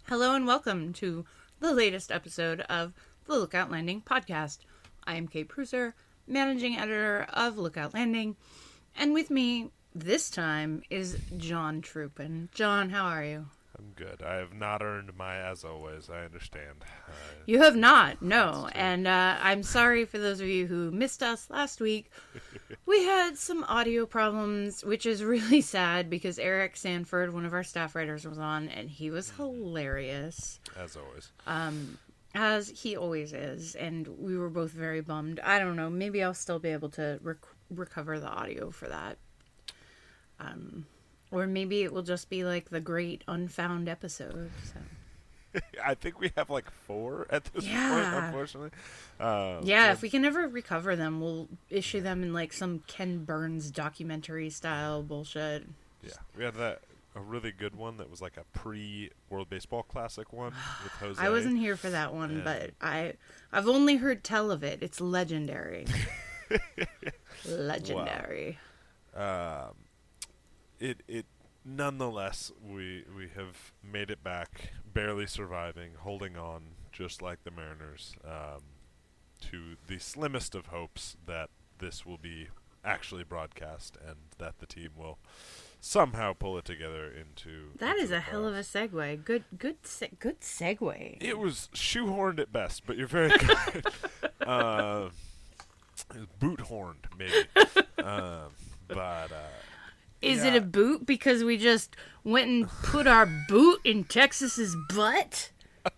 Hello and welcome to the latest episode of the Lookout Landing podcast. I am Kate Pruser, managing editor of Lookout Landing, and with me this time is John Troopin. John, how are you? I'm good. I have not earned my as always. I understand. You have not, no. And I'm sorry for those of you who missed us last week. We had some audio problems, which is really sad because Eric Sanford, one of our staff writers, was on, and he was hilarious. As always. As he always is. And we were both very bummed. I don't know. Maybe I'll still be able to recover the audio for that. Or maybe it will just be like the great unfound episode. So. I think we have like 4 at this point, unfortunately. If we can ever recover them, we'll issue them in like some Ken Burns documentary style bullshit. Yeah, we had a really good one that was like a pre-World Baseball Classic one with Jose. I wasn't here for that one, but I've only heard tell of it. It's legendary. Legendary. Wow. It nonetheless, we have made it back, barely surviving, holding on, just like the Mariners, to the slimmest of hopes that this will be actually broadcast and that the team will somehow pull it together into. That into is a hell of a segue. Good segue. It was shoehorned at best, but you're very good. Boot horned, maybe. Is it a boot because we just went and put our boot in Texas's butt?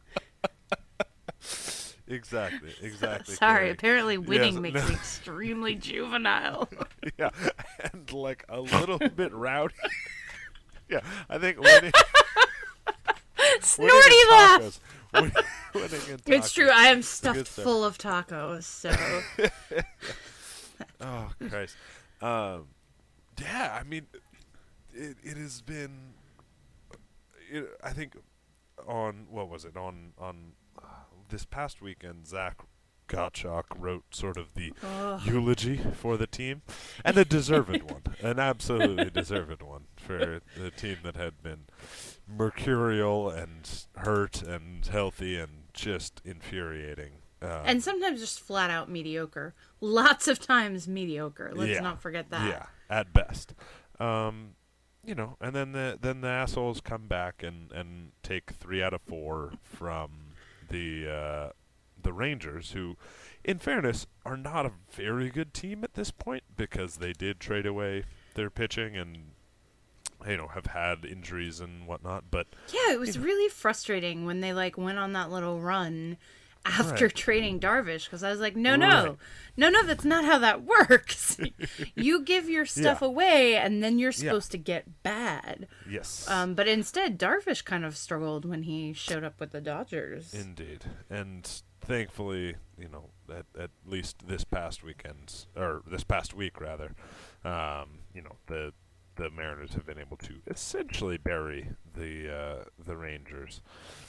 Exactly. Sorry, Carrie. apparently winning makes me extremely juvenile. Yeah, and like a little bit rowdy. Yeah, I think winning. Snorty laugh! Winning in tacos. It's true, I am stuffed full of tacos, so. Oh, Christ. Yeah, I mean, it has been. I think on this past weekend, Zach Gottschalk wrote sort of the eulogy for the team, and a deserved one, an absolutely deserved one for the team that had been mercurial and hurt and healthy and just infuriating. And sometimes just flat out mediocre. Lots of times mediocre. Let's not forget that. Yeah, at best. And then the assholes come back and take 3 out of 4 from the Rangers, who, in fairness, are not a very good team at this point because they did trade away their pitching and have had injuries and whatnot. But yeah, it was really frustrating when they went on that little run after trading Darvish, because I was like, no, that's not how that works. You give your stuff away, and then you're supposed to get bad. Yes. But instead, Darvish kind of struggled when he showed up with the Dodgers. Indeed. And thankfully, at least this past week, rather, the Mariners have been able to essentially bury the Rangers.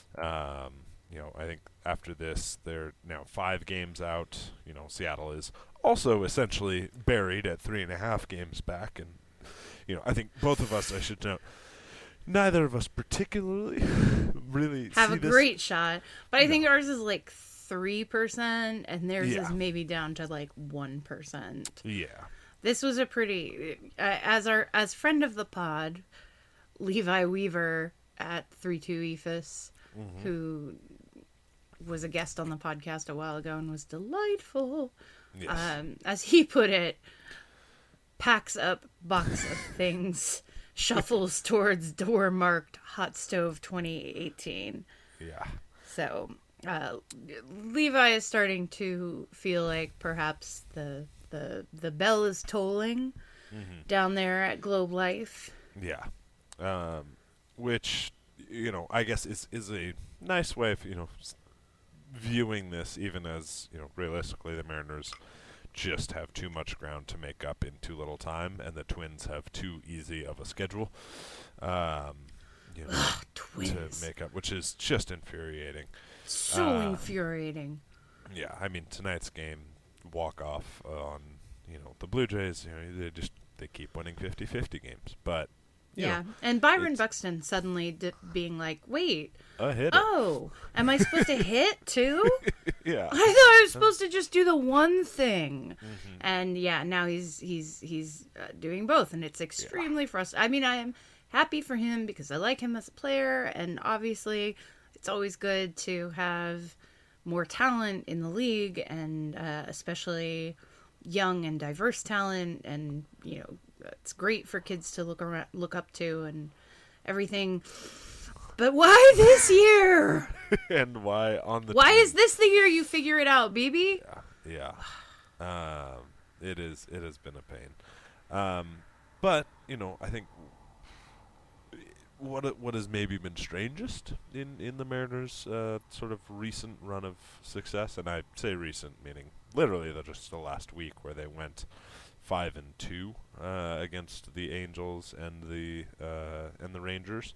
I think after this, they're now 5 games out. Seattle is also essentially buried at 3.5 games back. And, I think both of us, I should note, neither of us particularly really have a great shot. But I think ours is 3%, and theirs is maybe down to 1%. Yeah. This was a pretty, as friend of the pod, Levi Weaver at 32 Ephus, who was a guest on the podcast a while ago and was delightful. Yes. As he put it, packs up box of things, shuffles towards door marked Hot Stove 2018. Yeah. So, Levi is starting to feel like perhaps the bell is tolling down there at Globe Life. Yeah. Which, I guess is a nice way of, viewing this, even as, realistically the Mariners just have too much ground to make up in too little time, and the Twins have too easy of a schedule Twins. to make up, which is just infuriating. So infuriating. Yeah, I mean, tonight's game, walk-off on, the Blue Jays, they keep winning 50-50 games. But, Yeah, and Byron Buxton suddenly being like, wait, a hitter. Oh, am I supposed to hit too? Yeah. I thought I was supposed to just do the one thing. And yeah, now he's doing both, and it's extremely frustrating. I mean, I am happy for him because I like him as a player, and obviously it's always good to have more talent in the league, and especially young and diverse talent, and it's great for kids to look up to and everything. But why this year? And why on the Why team? is this the year you figure it out, BB? Yeah. It has been a pain. But I think what has maybe been strangest in the Mariners' sort of recent run of success, and I say recent meaning literally just the last week, where they went 5-2 against the Angels and the Rangers.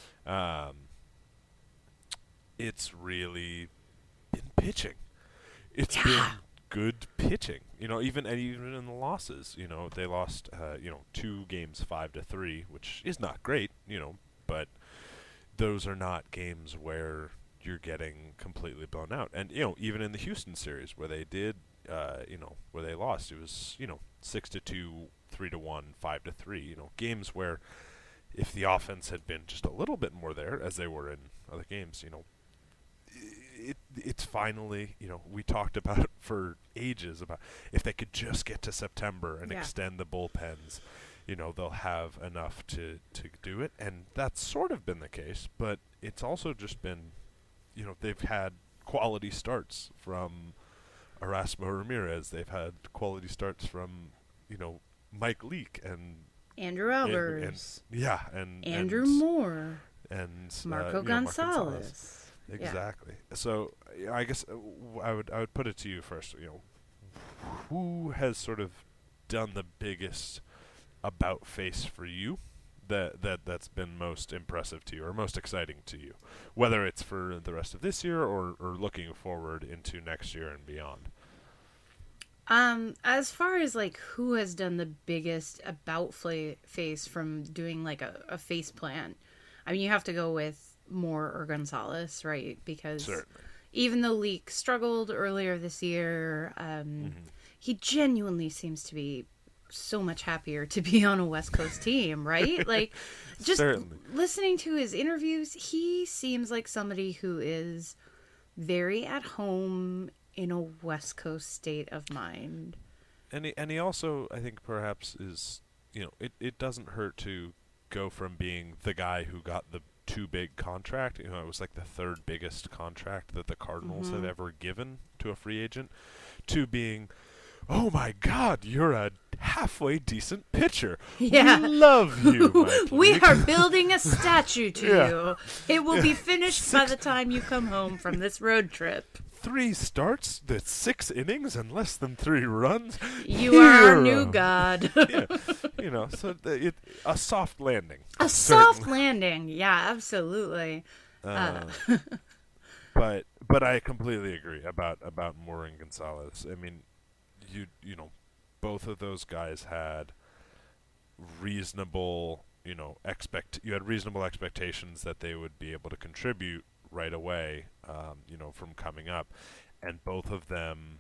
It's really been pitching. It's been good pitching. Even in the losses, they lost 2 games 5-3, which is not great, but those are not games where you're getting completely blown out. And even in the Houston series where they did where they lost, it was 6-2, 3-1, 5-3, games where if the offense had been just a little bit more there, as they were in other games, it's finally, we talked about it for ages, about if they could just get to September and extend the bullpens, they'll have enough to do it. And that's sort of been the case, but it's also just been, they've had quality starts from Erasmo Ramirez. They've had quality starts from, Mike Leake and Andrew Albers. And Andrew Moore. And Marco Gonzalez. Exactly. Yeah. So I guess I would put it to you first. Who has sort of done the biggest about face for you that's been most impressive to you or most exciting to you, whether it's for the rest of this year or looking forward into next year and beyond? As far as who has done the biggest about face from doing a face plant, I mean, you have to go with Moore or Gonzalez, right? Because certainly, even though Leake struggled earlier this year, he genuinely seems to be so much happier to be on a West Coast team, right? Just certainly. Listening to his interviews, he seems like somebody who is very at home in a West Coast state of mind. And he also, I think, perhaps is, it doesn't hurt to go from being the guy who got the too big contract, it was like the third biggest contract that the Cardinals have ever given to a free agent, to being, oh my God, you're a halfway decent pitcher. Yeah. We love you, Mike. We are building a statue to you. It will be finished by the time you come home from this road trip. 3 starts, that's 6 innings and less than 3 runs. You are our new god. So a soft landing. A soft landing, yeah, absolutely. But I completely agree about Moore and Gonzalez. I mean, both of those guys had reasonable, you had reasonable expectations that they would be able to contribute right away, from coming up, and both of them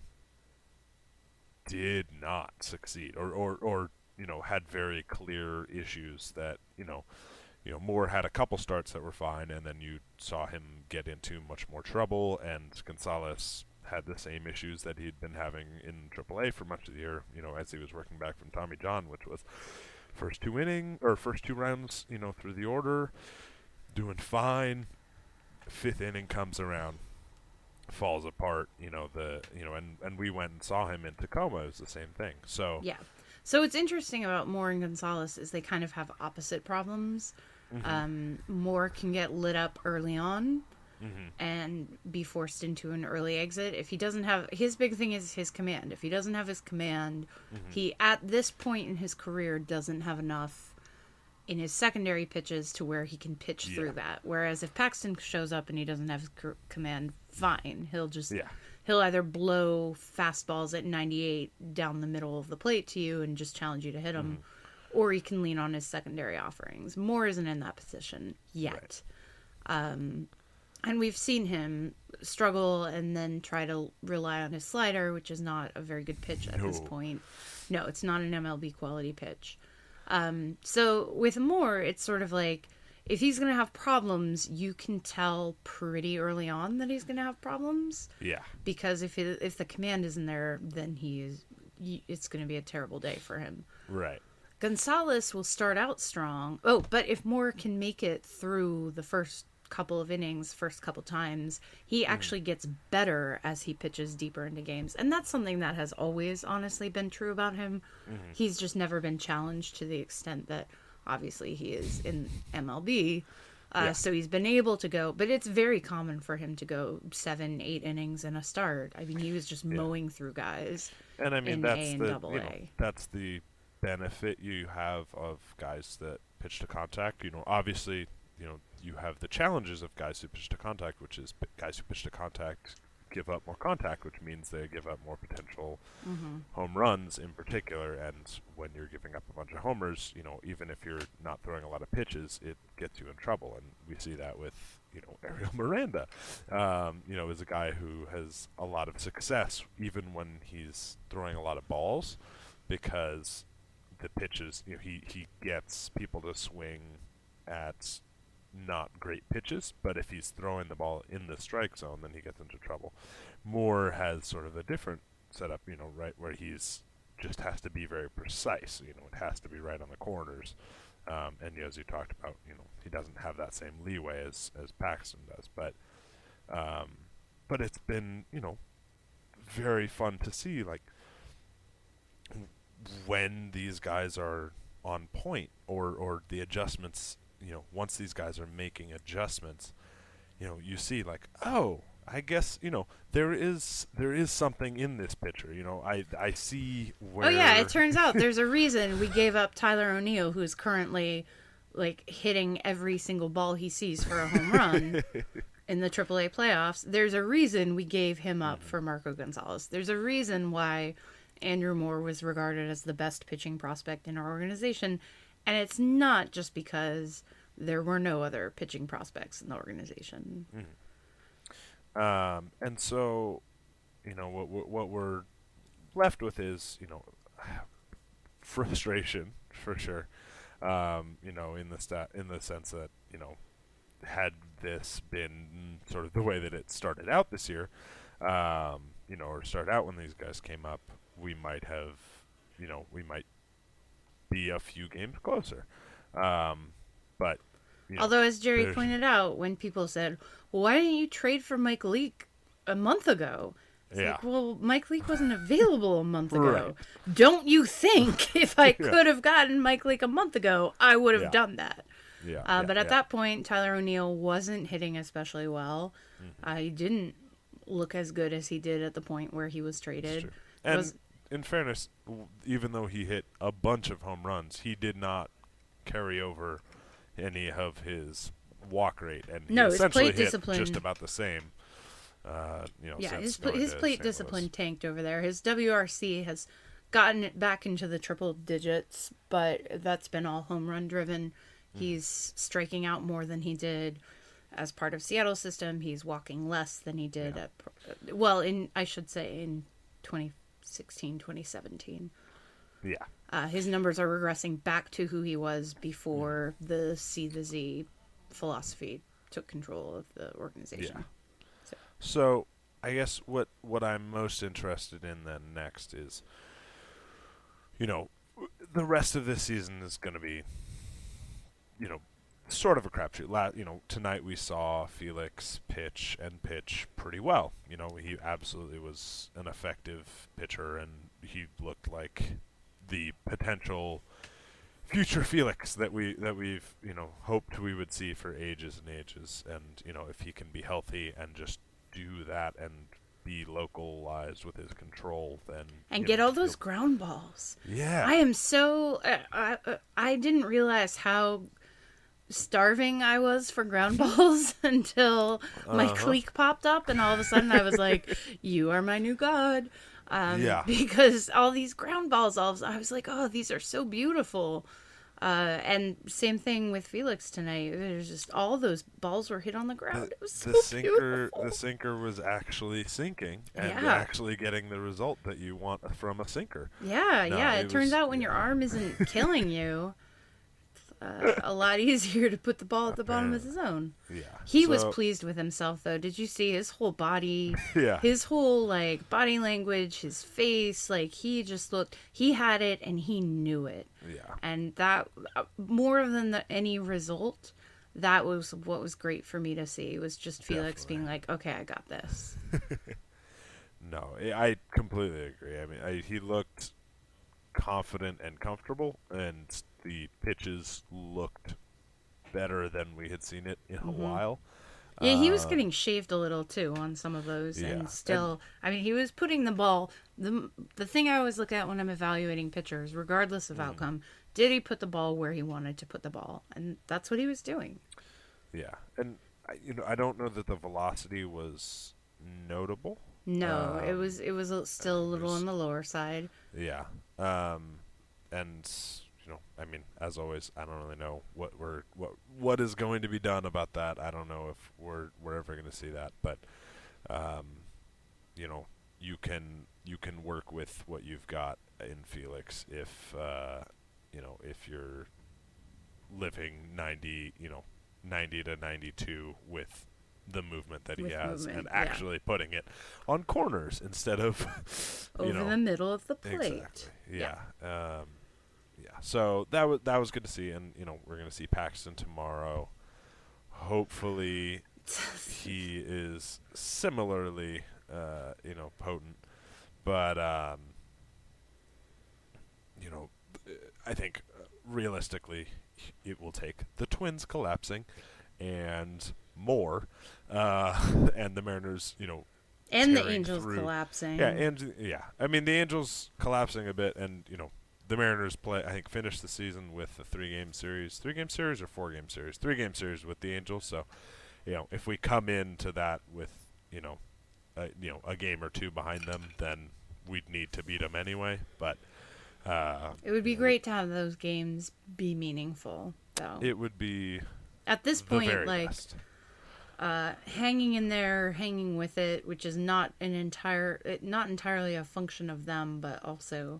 did not succeed, or had very clear issues that, Moore had a couple starts that were fine, and then you saw him get into much more trouble, and Gonzalez had the same issues that he'd been having in AAA for much of the year, as he was working back from Tommy John, which was first 2 rounds, through the order, doing fine. 5th inning comes around, falls apart, and we went and saw him in Tacoma. It was the same thing. So yeah. So what's interesting about Moore and Gonzalez is they kind of have opposite problems. Moore can get lit up early on and be forced into an early exit. If he doesn't have, his big thing is his command. If he doesn't have his command, he, at this point in his career, doesn't have enough in his secondary pitches to where he can pitch through that. Whereas if Paxton shows up and he doesn't have his command, fine. He'll either blow fastballs at 98 down the middle of the plate to you and just challenge you to hit them, or he can lean on his secondary offerings. Moore isn't in that position yet. Right. And we've seen him struggle and then try to rely on his slider, which is not a very good pitch at this point. No, it's not an MLB quality pitch. So with Moore, it's sort of like, if he's going to have problems, you can tell pretty early on that he's going to have problems. Yeah. Because if the command isn't there, then it's going to be a terrible day for him. Right. Gonzalez will start out strong. Oh, but if Moore can make it through the first couple of innings, first couple times, he actually gets better as he pitches deeper into games. And that's something that has always honestly been true about him. He's just never been challenged to the extent that obviously he is in MLB. So he's been able to go, but it's very common for him to go 7-8 innings in a start. I mean, he was just mowing through guys. And I mean, in that's A and double A. That's the benefit you have of guys that pitch to contact. Obviously, you have the challenges of guys who pitch to contact, which is guys who pitch to contact give up more contact, which means they give up more potential home runs in particular. And when you're giving up a bunch of homers, even if you're not throwing a lot of pitches, it gets you in trouble. And we see that with, Ariel Miranda, is a guy who has a lot of success even when he's throwing a lot of balls, because the pitches, he gets people to swing at not great pitches, but if he's throwing the ball in the strike zone, then he gets into trouble. Moore has sort of a different setup, right, where he's just has to be very precise. It has to be right on the corners. And as you talked about, he doesn't have that same leeway as Paxton does. But it's been, very fun to see, like, when these guys are on point or the adjustments. Once these guys are making adjustments, you see like, oh, I guess, there is something in this pitcher. I see where. Oh yeah, it turns out there's a reason we gave up Tyler O'Neill, who's currently like hitting every single ball he sees for a home run in the AAA playoffs. There's a reason we gave him up for Marco Gonzalez. There's a reason why Andrew Moore was regarded as the best pitching prospect in our organization. And it's not just because there were no other pitching prospects in the organization. And so, what we're left with is, frustration for sure. In the sense that, had this been sort of the way that it started out this year, or started out when these guys came up, we might have, we might be a few games closer. But although, as Jerry pointed out, when people said, well, why didn't you trade for Mike Leake a month ago? It's like, well, Mike Leake wasn't available a month ago. Right. Don't you think if I could have gotten Mike Leake a month ago, I would have done that? But at that point, Tyler O'Neill wasn't hitting especially well. He didn't look as good as he did at the point where he was traded. And in fairness, even though he hit a bunch of home runs, he did not carry over any of his walk rate, and he essentially hit discipline just about the same. His plate discipline tanked over there. His WRC has gotten it back into the triple digits, but that's been all home run driven. He's striking out more than he did as part of Seattle's system. He's walking less than he did in 2016, 2017. Yeah. His numbers are regressing back to who he was before the C the Z philosophy took control of the organization. So I guess what I'm most interested in then next is, the rest of this season is going to be, sort of a crapshoot. Tonight we saw Felix pitch pretty well. He absolutely was an effective pitcher, and he looked like the potential future Felix that we've hoped we would see for ages and ages. And if he can be healthy and just do that and be localized with his control, then and get all those ground balls. Yeah, I am so I didn't realize how starving I was for ground balls until Mike Leake popped up, and all of a sudden I was like, you are my new god. Because all these ground balls, I was like, oh, these are so beautiful. And same thing with Felix tonight. There's just all those balls were hit on the ground. It was so beautiful. The sinker was actually sinking and Yeah. actually getting the result that you want from a sinker. Yeah, No, yeah. it It turns was- out when your arm isn't killing you, a lot easier to put the ball at the bottom of the zone. Yeah. He was So- pleased with himself, though. Did you see his whole body? Yeah. His whole, like, body language, his face. Like, he just looked... He had it, and he knew it. Yeah. And that, more than any result, that was what was great for me to see. Was just Felix Definitely. being like, okay, I got this. No, I completely agree. I mean, he looked confident and comfortable, and the pitches looked better than we had seen it in a while. Yeah, he was getting shaved a little too on some of those, Yeah, and still, I mean, he was putting the ball. The thing I always look at when I'm evaluating pitchers, regardless of outcome, did he put the ball where he wanted to put the ball, and that's what he was doing. Yeah, and I don't know that the velocity was notable. No, it was still a little was- on the lower side. Yeah, and I mean, as always, I don't really know what is going to be done about that. I don't know if we're ever going to see that, but you can work with what you've got in Felix if if you're living 90 to 92 with the movement that he With has movement, and yeah. actually putting it on corners instead of Over the middle of the plate. Exactly. Yeah. Yeah. So that was good to see, and we're gonna see Paxton tomorrow. Hopefully, he is similarly potent, but I think realistically, it will take the Twins collapsing and more, and the Mariners, And the tearing Angels through. collapsing. Yeah. I mean, the Angels collapsing a bit, and the Mariners finished the season with a 3-game series. 3-game series or 4-game series? 3-game series with the Angels. So, if we come into that with a game or two behind them, then we'd need to beat them anyway. But It would be great to have those games be meaningful, though. it would be At this the point, very like, best. hanging in there, hanging with it, which is not entirely a function of them, but also,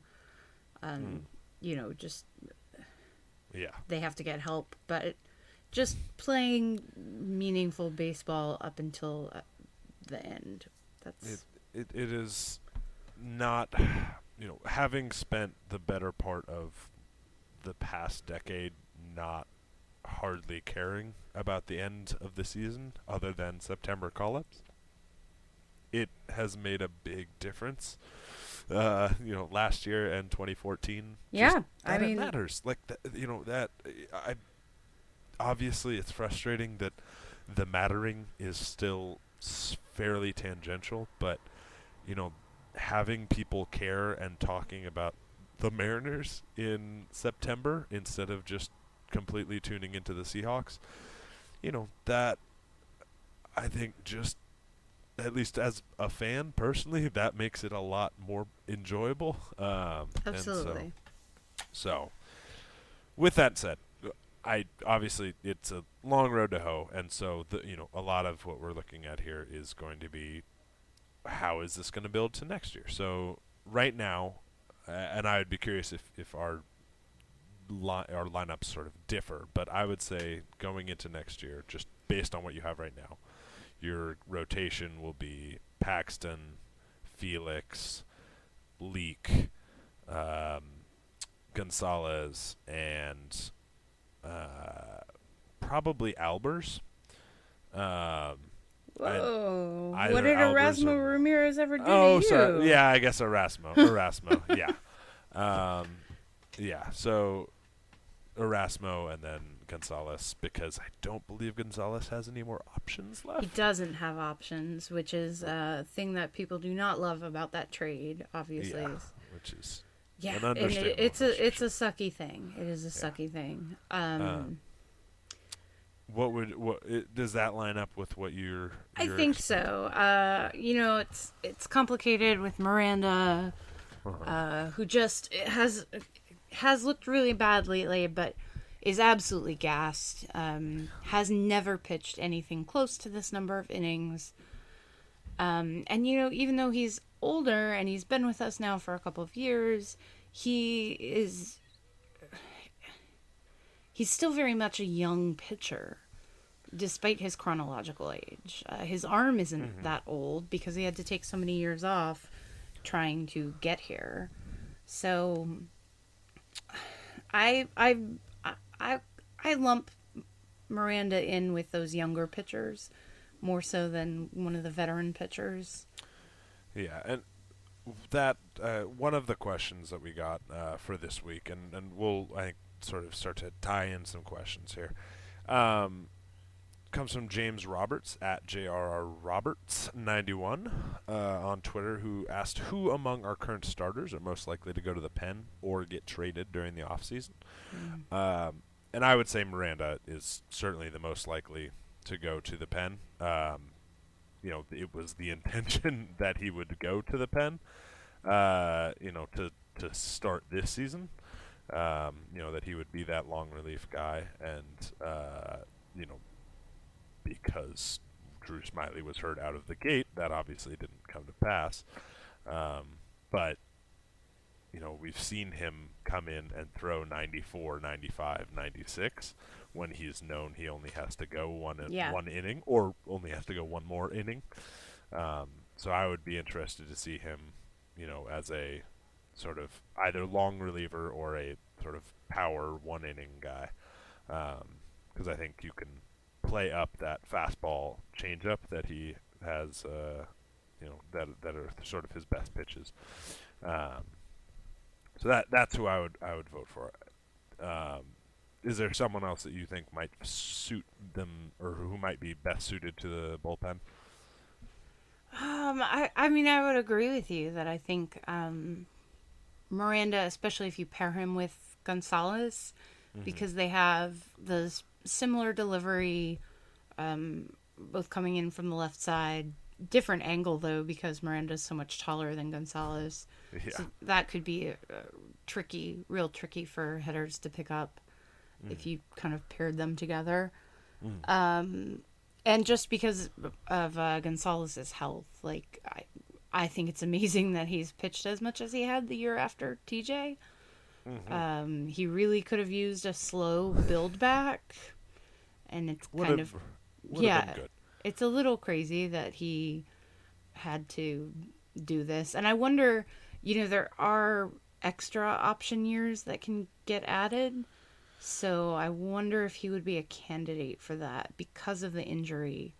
just Yeah. they have to get help. But just playing meaningful baseball up until the end. That's It is not, having spent the better part of the past decade not hardly caring about the end of the season other than September call-ups, it has made a big difference. Last year and 2014. Yeah, it matters. Like that. I obviously it's frustrating that the mattering is still fairly tangential, but having people care and talking about the Mariners in September instead of just completely tuning into the Seahawks, that I think just, at least as a fan personally, that makes it a lot more enjoyable. absolutely. So, with that said, obviously it's a long road to hoe, and so a lot of what we're looking at here is going to be how is this going to build to next year. So right now, and I would be curious if our lineups sort of differ, but I would say going into next year, just based on what you have right now, your rotation will be Paxton, Felix, Leak, Gonzalez, and probably Albers. Whoa! either What did Albers Erasmo or- Ramirez ever do Oh, to you? sorry. Yeah, I guess Erasmo. Yeah. Yeah. So Erasmo and then Gonzalez, because I don't believe Gonzalez has any more options He left. doesn't have options, which is a thing that people do not love about that trade. Obviously, Yeah, which is yeah, an and understatement, it's that's for a sucky thing. It is a sucky thing. does that line up with what you're? I think so. It's complicated with Miranda, who just has looked really bad lately. But is absolutely gassed. Has never pitched anything close to this number of innings. And, you know, even though he's older and he's been with us now for a couple of years, he's still very much a young pitcher, despite his chronological age. His arm isn't that old because he had to take so many years off trying to get here. So I lump Miranda in with those younger pitchers more so than one of the veteran pitchers. Yeah, and that one of the questions that we got for this week, and we'll, I think, sort of start to tie in some questions here, comes from James Roberts at JRRRoberts91 on Twitter, who asked who among our current starters are most likely to go to the pen or get traded during the offseason. And I would say Miranda is certainly the most likely to go to the pen. You know, it was the intention that he would go to the pen, you know, to start this season. You know, that he would be that long relief guy, and you know, because Drew Smyly was hurt out of the gate, that obviously didn't come to pass. But you know, we've seen him come in and throw 94, 95, 96 when he's known he only has to go one inning, or only has to go one more inning. So I would be interested to see him, you know, as a sort of either long reliever or a sort of power one inning guy, because I think you can play up that fastball changeup that he has, you know, that are sort of his best pitches. So that's who I would vote for. Is there someone else that you think might suit them, or who might be best suited to the bullpen? I mean, I would agree with you that I think Miranda, especially if you pair him with Gonzalez, because they have the similar delivery, both coming in from the left side. Different angle, though, because Miranda's so much taller than Gonzalez. Yeah. So that could be real tricky for hitters to pick up if you kind of paired them together. And just because of Gonzalez's health, like, I think it's amazing that he's pitched as much as he had the year after TJ. He really could have used a slow build back, and it's kind of been good. It's a little crazy that he had to do this. And I wonder, you know, there are extra option years that can get added. So I wonder if he would be a candidate for that because of the injury.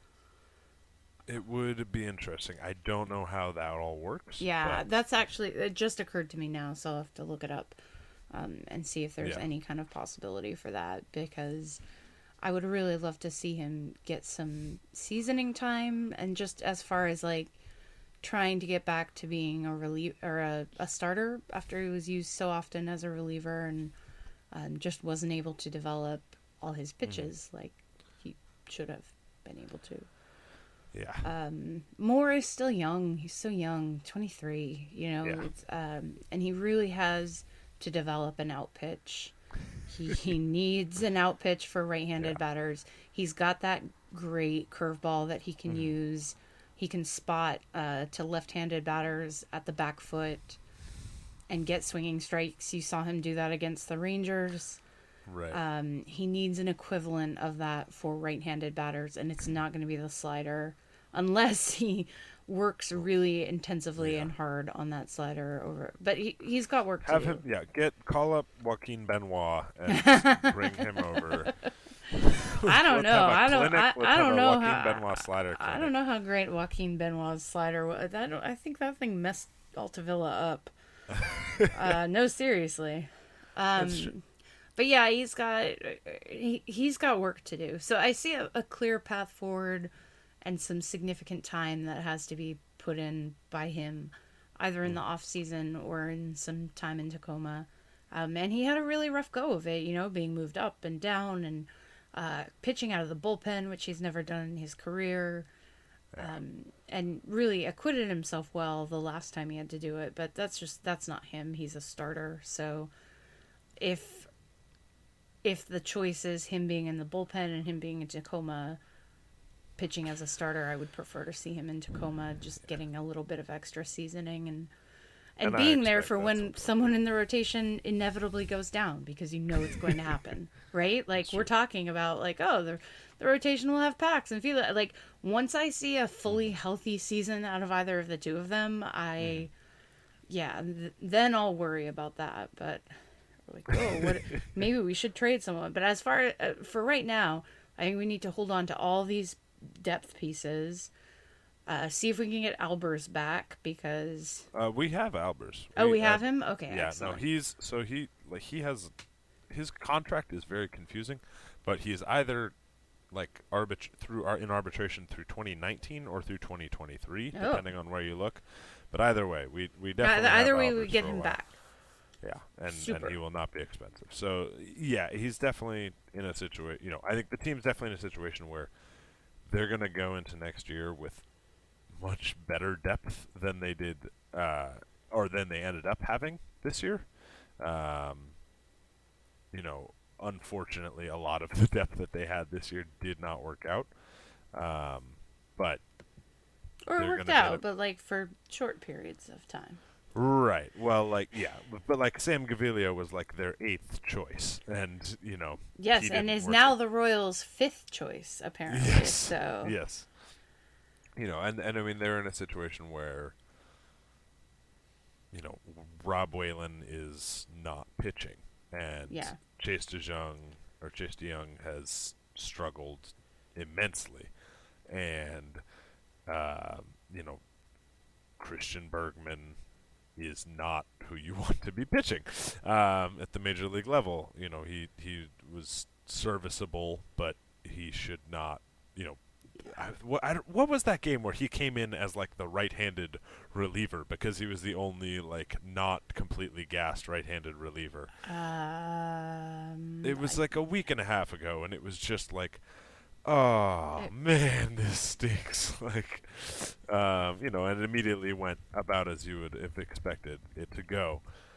It would be interesting. I don't know how that all works. Yeah, that's actually, it just occurred to me now, so I'll have to look it up and see if there's any kind of possibility for that, because I would really love to see him get some seasoning time, and just as far as like trying to get back to being a a starter after he was used so often as a reliever and just wasn't able to develop all his pitches like he should have been able to. Yeah. Moore is still young. He's so young, 23. You know, it's, and he really has to develop an out pitch. He needs an out pitch for right-handed batters. He's got that great curveball that he can use. He can spot to left-handed batters at the back foot and get swinging strikes. You saw him do that against the Rangers. Right. He needs an equivalent of that for right-handed batters, and it's not going to be the slider unless he works really intensively and hard on that slider over. But he's got work to do. Call up Joaquin Benoit and bring him over. I don't know. I don't know how Benoit slider I don't know how great Joaquin Benoit's slider was. I think that thing messed Altavilla up. No, seriously. But yeah, he's got work to do. So I see a clear path forward and some significant time that has to be put in by him, either in the off season or in some time in Tacoma. And he had a really rough go of it, you know, being moved up and down and pitching out of the bullpen, which he's never done in his career. And really acquitted himself well the last time he had to do it, but that's not him. He's a starter. So if if the choice is him being in the bullpen and him being in Tacoma pitching as a starter, I would prefer to see him in Tacoma, just getting a little bit of extra seasoning and being there for when someone in the rotation inevitably goes down, because you know it's going to happen, right? Like, we're talking about, like, oh, the rotation will have Pax and Fila. Like, once I see a fully healthy season out of either of the two of them, then I'll worry about that. But, like, oh, maybe we should trade someone. But as far for right now, I think we need to hold on to all these depth pieces. See if we can get Albers back, because we have Albers. We have him. Okay, yeah. excellent. No, he has his contract is very confusing, but he is either like in arbitration through 2019 or through 2023, depending on where you look. But either way, we definitely either have way Albers we get for a him while. back. Yeah, and he will not be expensive. So yeah, he's definitely in a situation. I think the team's definitely in a situation where they're going to go into next year with much better depth than they did, or than they ended up having this year. Unfortunately, a lot of the depth that they had this year did not work out. But or it worked out, but like for short periods of time. Right. Well, but like Sam Gaviglio was like their 8th choice, and yes, and is now the Royals' 5th choice apparently. Yes. So yes. And I mean, they're in a situation where Rob Whalen is not pitching, and Chase DeYoung has struggled immensely, and Christian Bergman is not who you want to be pitching at the major league level. He was serviceable, but he should not. What was that game where he came in as like the right-handed reliever because he was the only like not completely gassed right-handed reliever? It was like a week and a half ago, and it was just like, oh man, this stinks. Like, and it immediately went about as you would have expected it to go.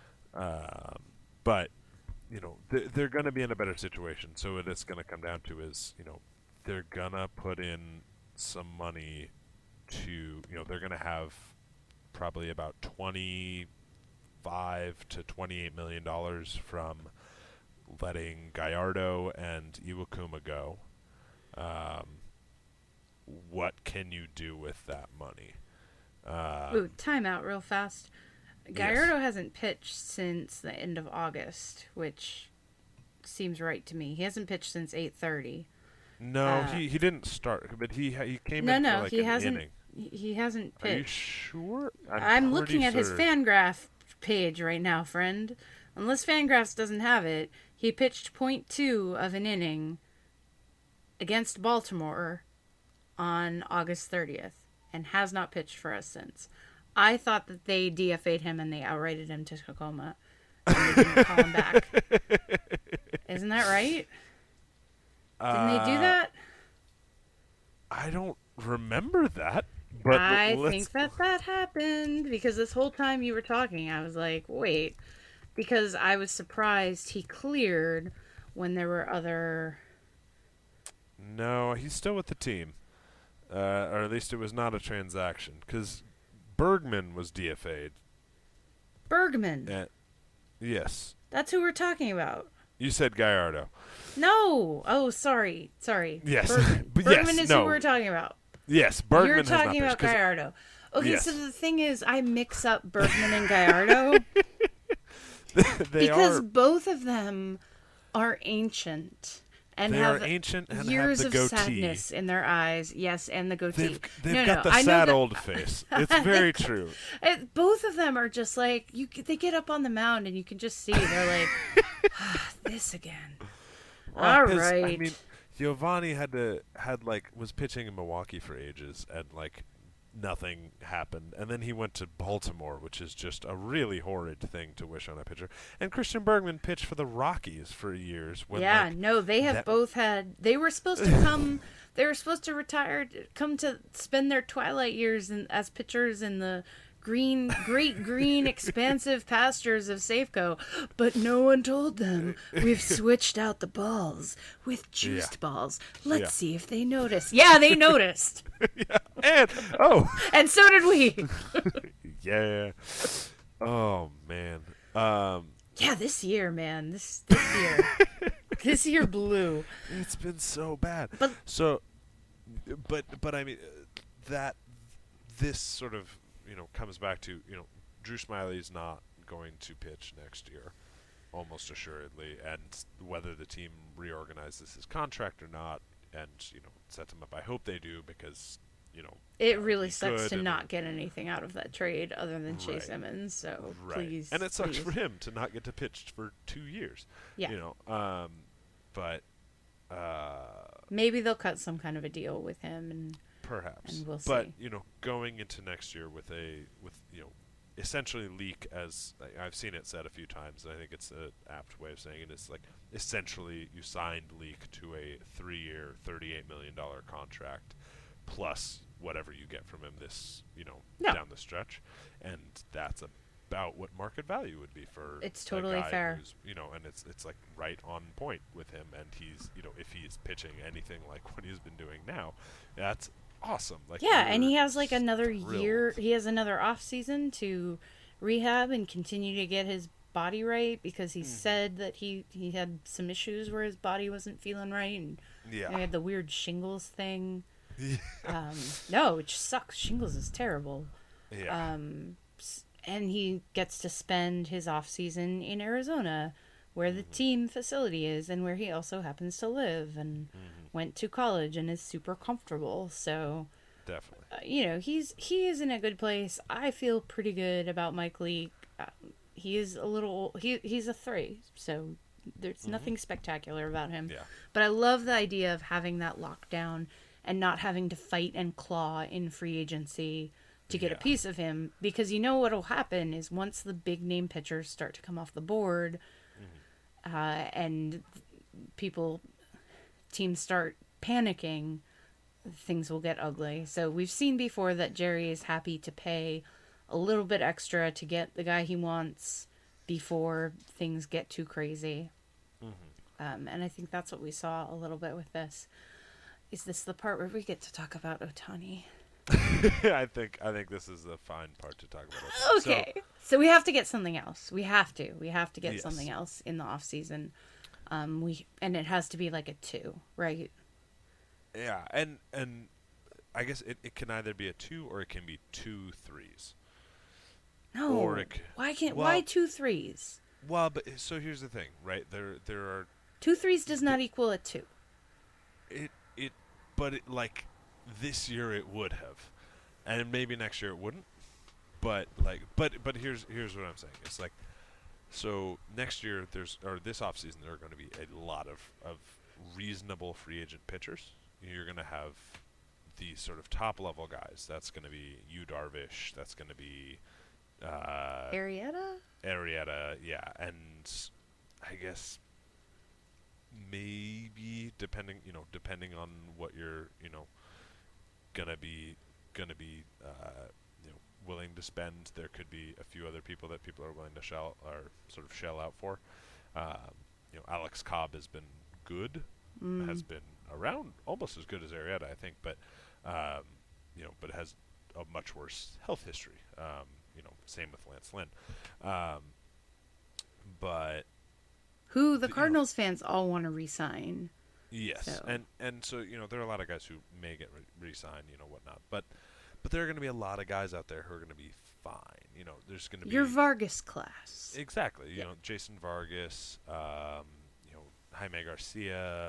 But they're going to be in a better situation. So what it's going to come down to is, they're going to put in some money to, they're going to have probably about $25 to $28 million from letting Gallardo and Iwakuma go. What can you do with that money? Time out real fast. Gallardo hasn't pitched since the end of August, which seems right to me. He hasn't pitched since 8:30. No, he didn't start, but he came in for like he an hasn't. inning. He hasn't pitched. Are you sure? I'm looking at his Fangraph page right now, friend. Unless Fangraphs doesn't have it, he pitched .2 of an inning against Baltimore on August 30th and has not pitched for us since. I thought that they DFA'd him and they outrighted him to Tacoma and they didn't call him back. Isn't that right? Didn't they do that? I don't remember that. But I think that happened because this whole time you were talking, I was like, wait. Because I was surprised he cleared when there were other... No, he's still with the team. Or at least it was not a transaction. Because Bergman was DFA'd. Bergman? Yes. That's who we're talking about. You said Gallardo. No. Oh, sorry. Yes. Bergman is who we're talking about. Yes, Bergman You're has not talking about pitched, Gallardo. Okay, yes. so the thing is, I mix up Bergman and Gallardo because both of them are ancient and have years have the of goatee. Sadness in their eyes. Yes, and the goatee. They've got the sad old face. It's very true. Both of them are just like they get up on the mound and you can just see they're like, this again. Well, all right. I mean, Giovanni was pitching in Milwaukee for ages and like nothing happened, and then he went to Baltimore, which is just a really horrid thing to wish on a pitcher. And Christian Bergman pitched for the Rockies for years. They have both had. They were supposed to come. They were supposed to retire, come to spend their twilight years as pitchers in the great green expansive pastures of Safeco, but no one told them we've switched out the balls with juiced balls. Let's see if they notice. Yeah, they noticed. And and so did we. yeah. Oh man. Yeah, this year, man. This year. This year blew. It's been so bad. But I mean that this sort of comes back to Drew Smyly's not going to pitch next year, almost assuredly, and whether the team reorganizes his contract or not, and sets him up. I hope they do because it really sucks to not get anything out of that trade other than Chase Simmons. So please, and it sucks for him to not get to pitch for 2 years. Yeah, but maybe they'll cut some kind of a deal with him, and perhaps. And we'll see. But going into next year with essentially leak, as I've seen it said a few times, and I think it's an apt way of saying it. It's like essentially you signed Leak to a 3-year, $38 million contract, plus whatever you get from him this down the stretch, and that's about what market value would be for it's totally a guy fair. who's, and it's like right on point with him, and he's if he's pitching anything like what he's been doing now, that's awesome. Like, yeah, and he has like another thrilled. year. He has another off season to rehab and continue to get his body right, because he said that he had some issues where his body wasn't feeling right, and he had the weird shingles thing. No, it just sucks. Shingles is terrible. Yeah. And he gets to spend his off season in Arizona, where the team facility is, and where he also happens to live, and went to college and is super comfortable. So definitely, he is in a good place. I feel pretty good about Mike Leake. He is a little he's a 3, so there's nothing spectacular about him. Yeah. But I love the idea of having that lockdown and not having to fight and claw in free agency to get a piece of him, because what'll happen is once the big name pitchers start to come off the board, and teams start panicking, things will get ugly. So we've seen before that Jerry is happy to pay a little bit extra to get the guy he wants before things get too crazy. And I think that's what we saw a little bit with this. Is this the part where we get to talk about Ohtani? I think this is the fine part to talk about. Okay, so we have to get something else. We have to get something else in the off season. And it has to be like a 2, right? Yeah, and I guess it can either be a 2 or it can be 2 3s. No, or why 2 3s? Well, but so here's the thing, right? There are 2 3s does not equal a 2. But this year it would have, and maybe next year it wouldn't. But here's what I'm saying. It's like, so next year this offseason there are going to be a lot of reasonable free agent pitchers. You're going to have these sort of top level guys. That's going to be Yu Darvish. That's going to be Arrieta, yeah, and I guess maybe depending on what you're gonna be willing to spend, there could be a few other people that people are willing to shell out for. Alex Cobb has been good, has been around almost as good as Arrieta, I think, but but has a much worse health history. Same with Lance Lynn. But who the Cardinals fans all want to re-sign. Yes, so. and so there are a lot of guys who may get re-signed, whatnot, but there are going to be a lot of guys out there who are going to be fine. There's going to be your Vargas class. Exactly. Jason Vargas, Jaime Garcia.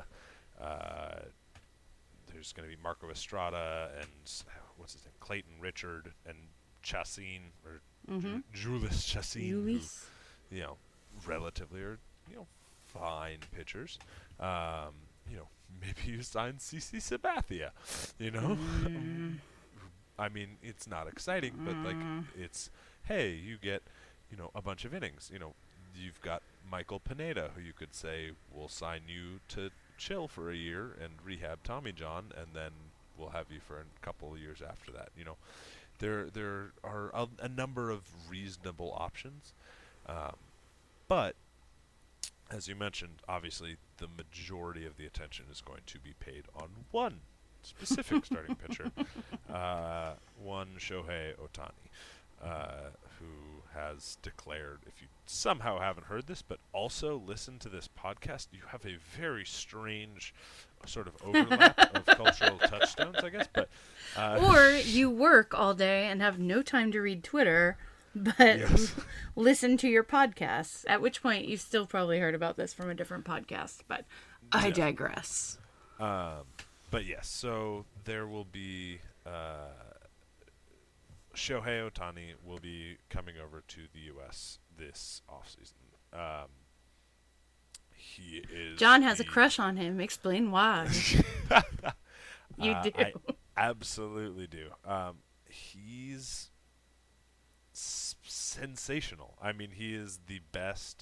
There's going to be Marco Estrada and what's his name, Clayton Richard and Chacin or Julius Chacin, who relatively are fine pitchers. Maybe you sign CC Sabathia, I mean, it's not exciting, but it's, hey, you get, a bunch of innings. You've got Michael Pineda, who you could say, we'll sign you to chill for a year and rehab Tommy John, and then we'll have you for a couple of years after that. there are a number of reasonable options, um, but as you mentioned, obviously the majority of the attention is going to be paid on one specific starting pitcher, one Shohei Ohtani, who has declared, if you somehow haven't heard this, but also listen to this podcast, you have a very strange sort of overlap of cultural touchstones, I guess. But Or you work all day and have no time to read Twitter, but yes. listen to your podcasts, at which point you've still probably heard about this from a different podcast, but I digress. But yes, so there will be Shohei Ohtani will be coming over to the U.S. this offseason. He is. John has a crush on him. Explain why. You do. I absolutely do. He's sensational. I mean, he is the best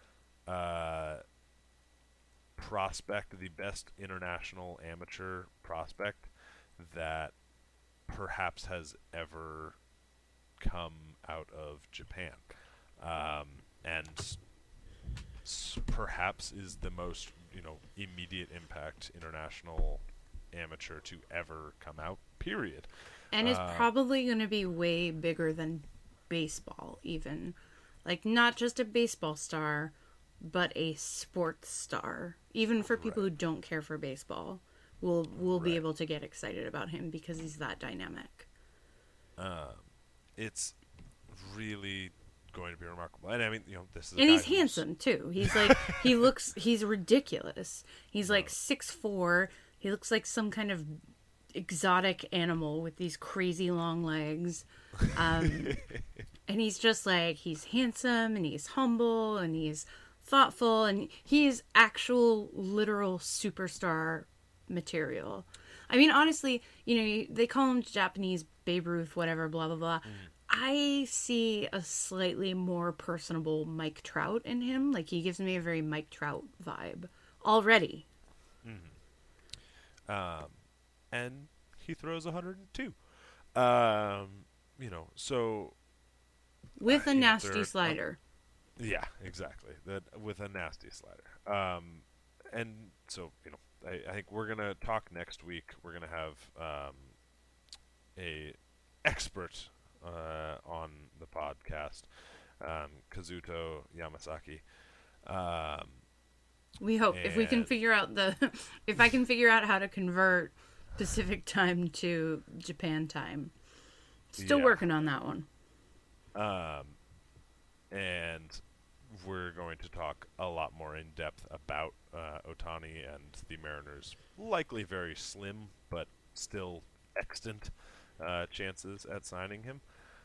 prospect, the best international amateur prospect that perhaps has ever come out of Japan, and perhaps is the most immediate impact international amateur to ever come out. Period. And is probably going to be way bigger than baseball, even. Like, not just a baseball star, but a sports star. Even for people who don't care for baseball, will be able to get excited about him because he's that dynamic. It's really going to be remarkable. And I mean, this is and he's handsome too. He's like he's ridiculous. He's like 6'4". He looks like some kind of exotic animal with these crazy long legs. And he's just like, he's handsome and he's humble and he's thoughtful and he's actual literal superstar material. I mean, honestly, they call him Japanese Babe Ruth, whatever, blah, blah, blah. I see a slightly more personable Mike Trout in him. Like, he gives me a very Mike Trout vibe already. And he throws 102. So with a nasty slider. Yeah, exactly. That with a nasty slider. And so I think we're gonna talk next week. We're gonna have a expert on the podcast, Kazuto Yamasaki. We hope if we can figure out if I can figure out how to convert Pacific time to Japan time. Still working on that one. And we're going to talk a lot more in depth about Ohtani and the Mariners' likely very slim but still extant chances at signing him,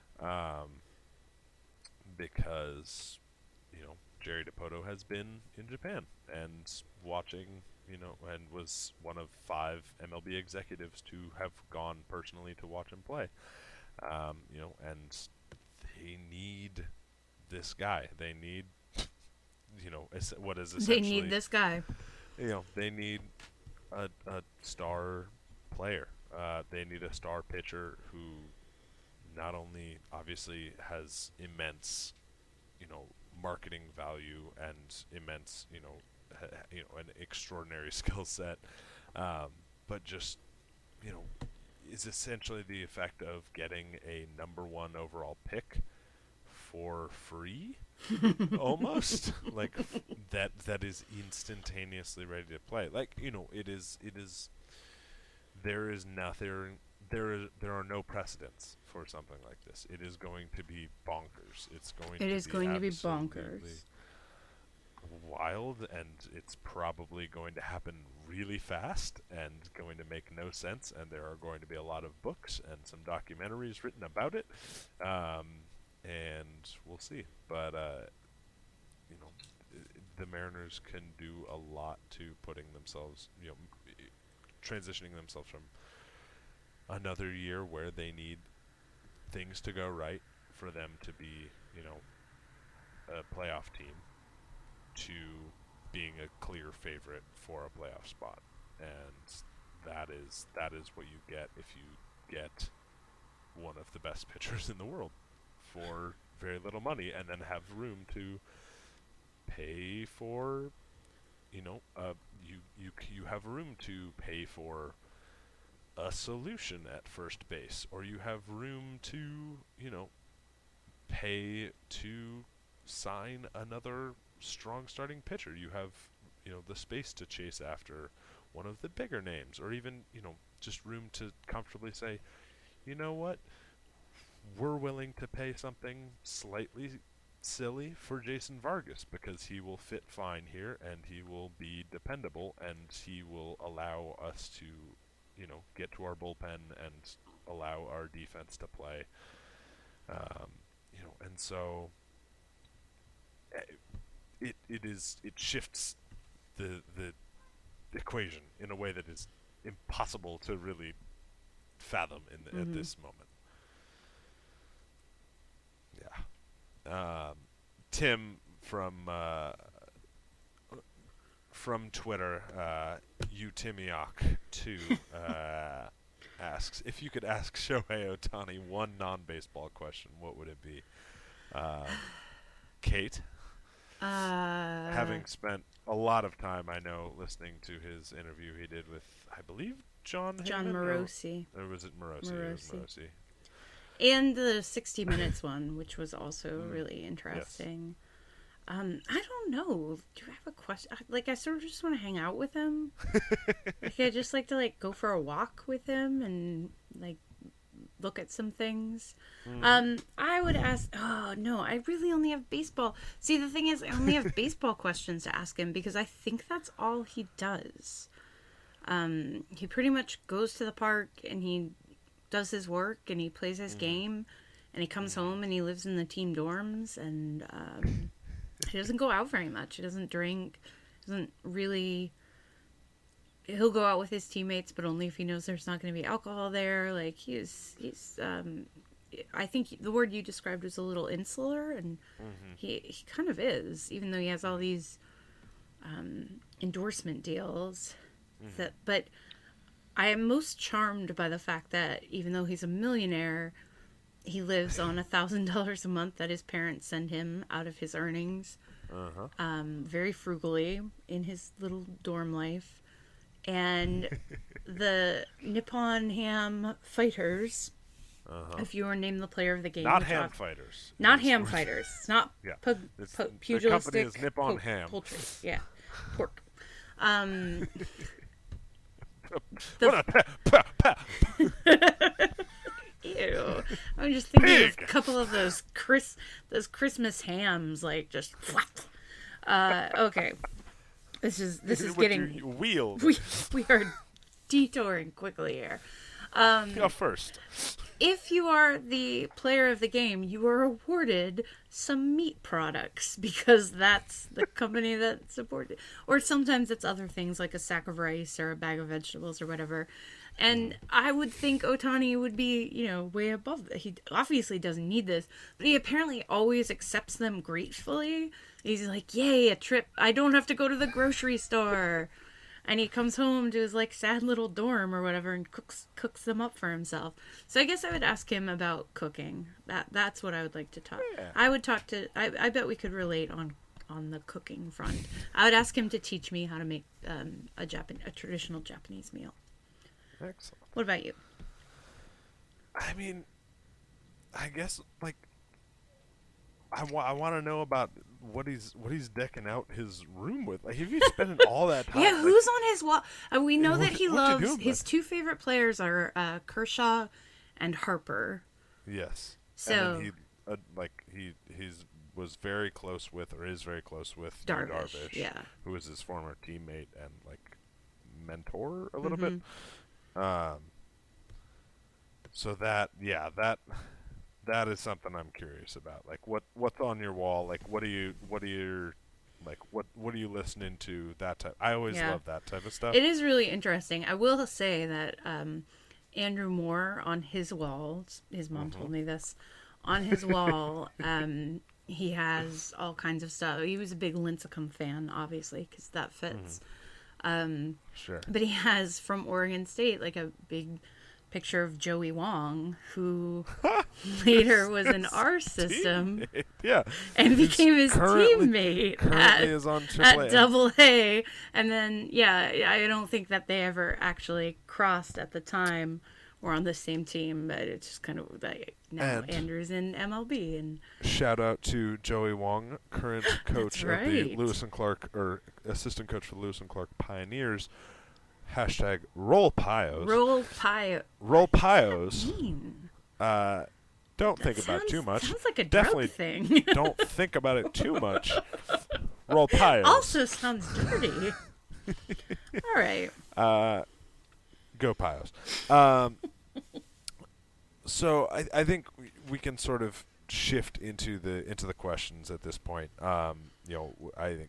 because Jerry Dipoto has been in Japan and watching, and was one of 5 MLB executives to have gone personally to watch him play, and they need this guy. They need, what is essentially... They need this guy. They need a star player. They need a star pitcher who not only obviously has immense, marketing value and immense, an extraordinary skill set, but just, is essentially the effect of getting a number 1 overall pick for free, almost. Like that is instantaneously ready to play. Like, it is. There is nothing. There are no precedents for something like this. It is going to be bonkers. It is going to be bonkers, wild, and it's probably going to happen really fast and going to make no sense. And there are going to be a lot of books and some documentaries written about it. And we'll see. But the Mariners can do a lot to putting themselves, transitioning themselves from another year where they need things to go right for them to be, a playoff team, to being a clear favorite for a playoff spot. And that is what you get if you get one one of the best pitchers in the world for very little money, and then have room to pay for, you have room to pay for a solution at first base, or you have room to, pay to sign another strong starting pitcher. You have, the space to chase after one of the bigger names, or even, just room to comfortably say, you know what, we're willing to pay something slightly silly for Jason Vargas because he will fit fine here and he will be dependable and he will allow us to, get to our bullpen and allow our defense to play. And so it shifts the equation in a way that is impossible to really fathom at this moment. Yeah. Tim from Twitter, Utimiok2, asks, if you could ask Shohei Ohtani one non-baseball question, what would it be? Kate, having spent a lot of time, I know, listening to his interview he did with, I believe, John Morosi. Or was it Morosi? It was Morosi. And the 60 Minutes one, which was also really interesting. Yes. I don't know. Do I have a question? I sort of just want to hang out with him. I just like to go for a walk with him and look at some things. I would ask. Oh no, I really only have baseball. See, the thing is, I only have baseball questions to ask him because I think that's all he does. He pretty much goes to the park and he does his work and he plays his game and he comes home and he lives in the team dorms and he doesn't go out very much. He doesn't drink. Doesn't really. He'll go out with his teammates, but only if he knows there's not going to be alcohol there. He's I think the word you described was a little insular, and he kind of is, even though he has all these endorsement deals. But I am most charmed by the fact that even though he's a millionaire, he lives on $1,000 a month that his parents send him out of his earnings, very frugally in his little dorm life. And the Nippon Ham Fighters, if you were named the player of the game. Not ham fighters. Not ham fighters. It's not pugilistic. The company is Nippon Ham. Poultry. Yeah. Pork. Ew. I'm just thinking of a couple of those Christmas hams, just okay. This is getting wheeled. We are detouring quickly here. Go first. If you are the player of the game, you are awarded some meat products because that's the company that supports it. Or sometimes it's other things like a sack of rice or a bag of vegetables or whatever. And I would think Ohtani would be, way above that. He obviously doesn't need this, but he apparently always accepts them gratefully. He's like, yay, a trip. I don't have to go to the grocery store. And he comes home to his sad little dorm or whatever and cooks them up for himself. So I guess I would ask him about cooking. That's what I would like to talk. Yeah. I would talk to. I bet we could relate on the cooking front. I would ask him to teach me how to make a traditional Japanese meal. Excellent. What about you? I mean, I guess I want to know about what he's decking out his room with. If you spending all that time, yeah, who's on his wall? We know that he loves his two favorite players are Kershaw and Harper. Yes. So and then he was very close with, or is very close with, Darvish, yeah, who was his former teammate and mentor a little bit. So that is something I'm curious about. What's on your wall? What are you listening to? That type. I always love that type of stuff. It is really interesting. I will say that Andrew Moore on his wall, his mom told me this, on his wall, he has all kinds of stuff. He was a big Lincecum fan, obviously, because that fits. Sure. But he has from Oregon State a big picture of Joey Wong, who later was in our system. Yeah. And became his teammate Currently is on AAA. at Double A. And then, I don't think that they ever actually crossed at the time or on the same team, but it's just kind of like now Andrew's in MLB. And shout out to Joey Wong, current coach of the Lewis and Clark, or assistant coach for the Lewis and Clark Pioneers. Hashtag roll Pios. Roll Pios. Roll Pios. What does that mean? Don't think about it too much. Sounds like a Definitely drug thing. Don't think about it too much. Roll Pios. Also sounds dirty. All right. Go Pios. So I think we can sort of shift into the questions at this point. I think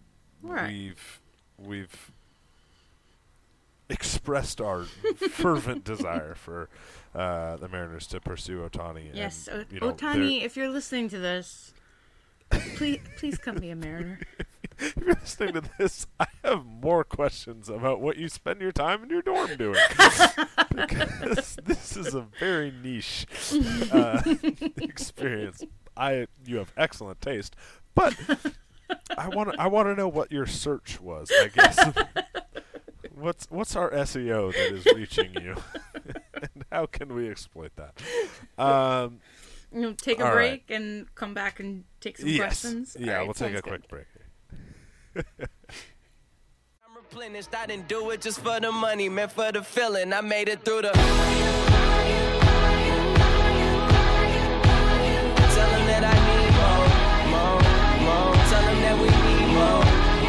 we've expressed our fervent desire for the Mariners to pursue Ohtani. Yes, Ohtani, if you're listening to this, please come be a Mariner. If you're listening to this, I have more questions about what you spend your time in your dorm doing. Because this is a very niche experience. You have excellent taste, but I want to know what your search was, I guess. What's our SEO that is reaching you, and how can we exploit that? Take a break and come back and take some questions. Yeah, we'll take a quick break. I'm replenished. I didn't do it just for the money, meant for the feeling. I made it through the. Tell them that I need more. Tell them that we need more.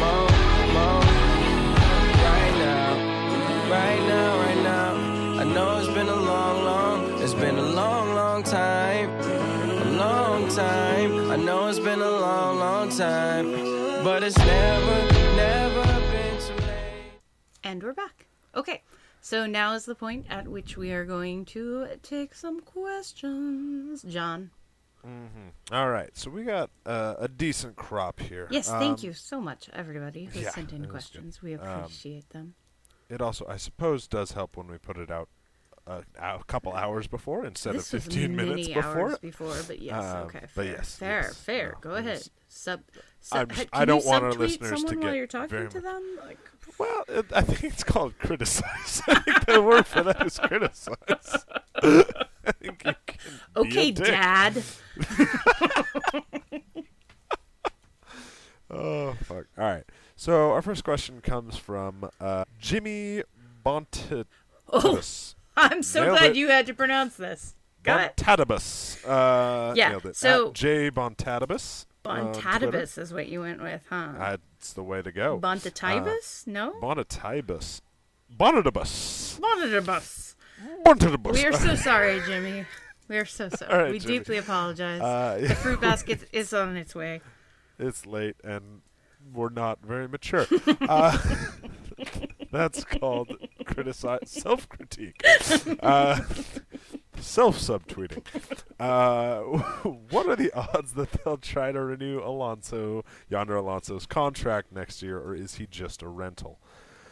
Right now. I know it's been a long time. I know it's been a long time. But it's never been too late. And we're back. Okay, so now is the point at which we are going to take some questions. John. Mm-hmm. All right, so we got a decent crop here. Yes, thank you so much, everybody who sent in questions. We appreciate them. It also, I suppose, does help when we put it out a couple hours before instead of 15 minutes before. But yes, okay. But yes, fair. Go ahead. I don't want our listeners someone to get while you're talking to them. Well, I think it's called criticize. I think the word for that is criticize. I think you can okay, Dad. Oh fuck! All right. So our first question comes from Jimmy Bontatibus. Oh, I'm so glad you had to pronounce this. Bontatibus. Nailed it. So at J Bontatibus. Bontatibus is what you went with, huh? That's the way to go. Bontatibus? No? Bontatibus. Bontatibus. We are so sorry, Jimmy. We are so sorry. Right, we Jimmy. deeply apologize. The fruit basket is on its way. It's late, and we're not very mature. That's called self-critique. Self-subtweeting. What are the odds that they'll try to renew Yonder Alonso's contract next year, or is he just a rental?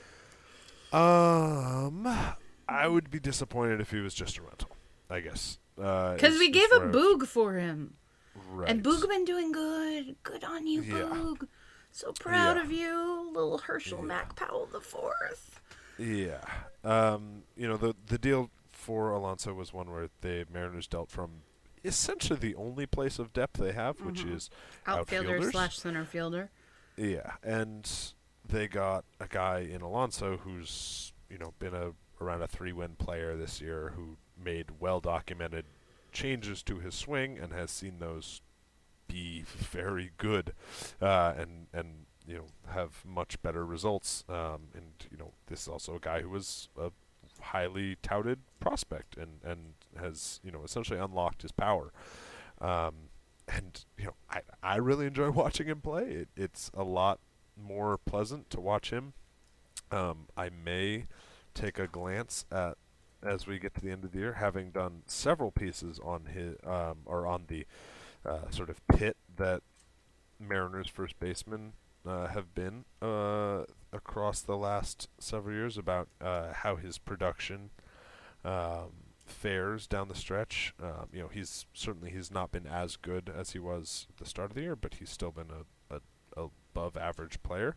I would be disappointed if he was just a rental, I guess. Because we gave a Boog for him. Right. And Boog been doing good. Good on you, Boog. So proud of you, little Herschel Mack Powell the Fourth. Yeah. The deal for Alonso was one where the Mariners dealt from essentially the only place of depth they have, which is outfielders / center fielder. Yeah, and they got a guy in Alonso who's been around a 3-win player this year, who made well-documented changes to his swing and has seen those be very good, and have much better results. This is also a guy who was a highly touted prospect and has essentially unlocked his power. I really enjoy watching him play. It's a lot more pleasant to watch him. I may take a glance at, as we get to the end of the year, having done several pieces on the sort of pit that Mariners first basemen have been across the last several years, about how his production fares down the stretch. He's not been as good as he was at the start of the year, but he's still been a above average player.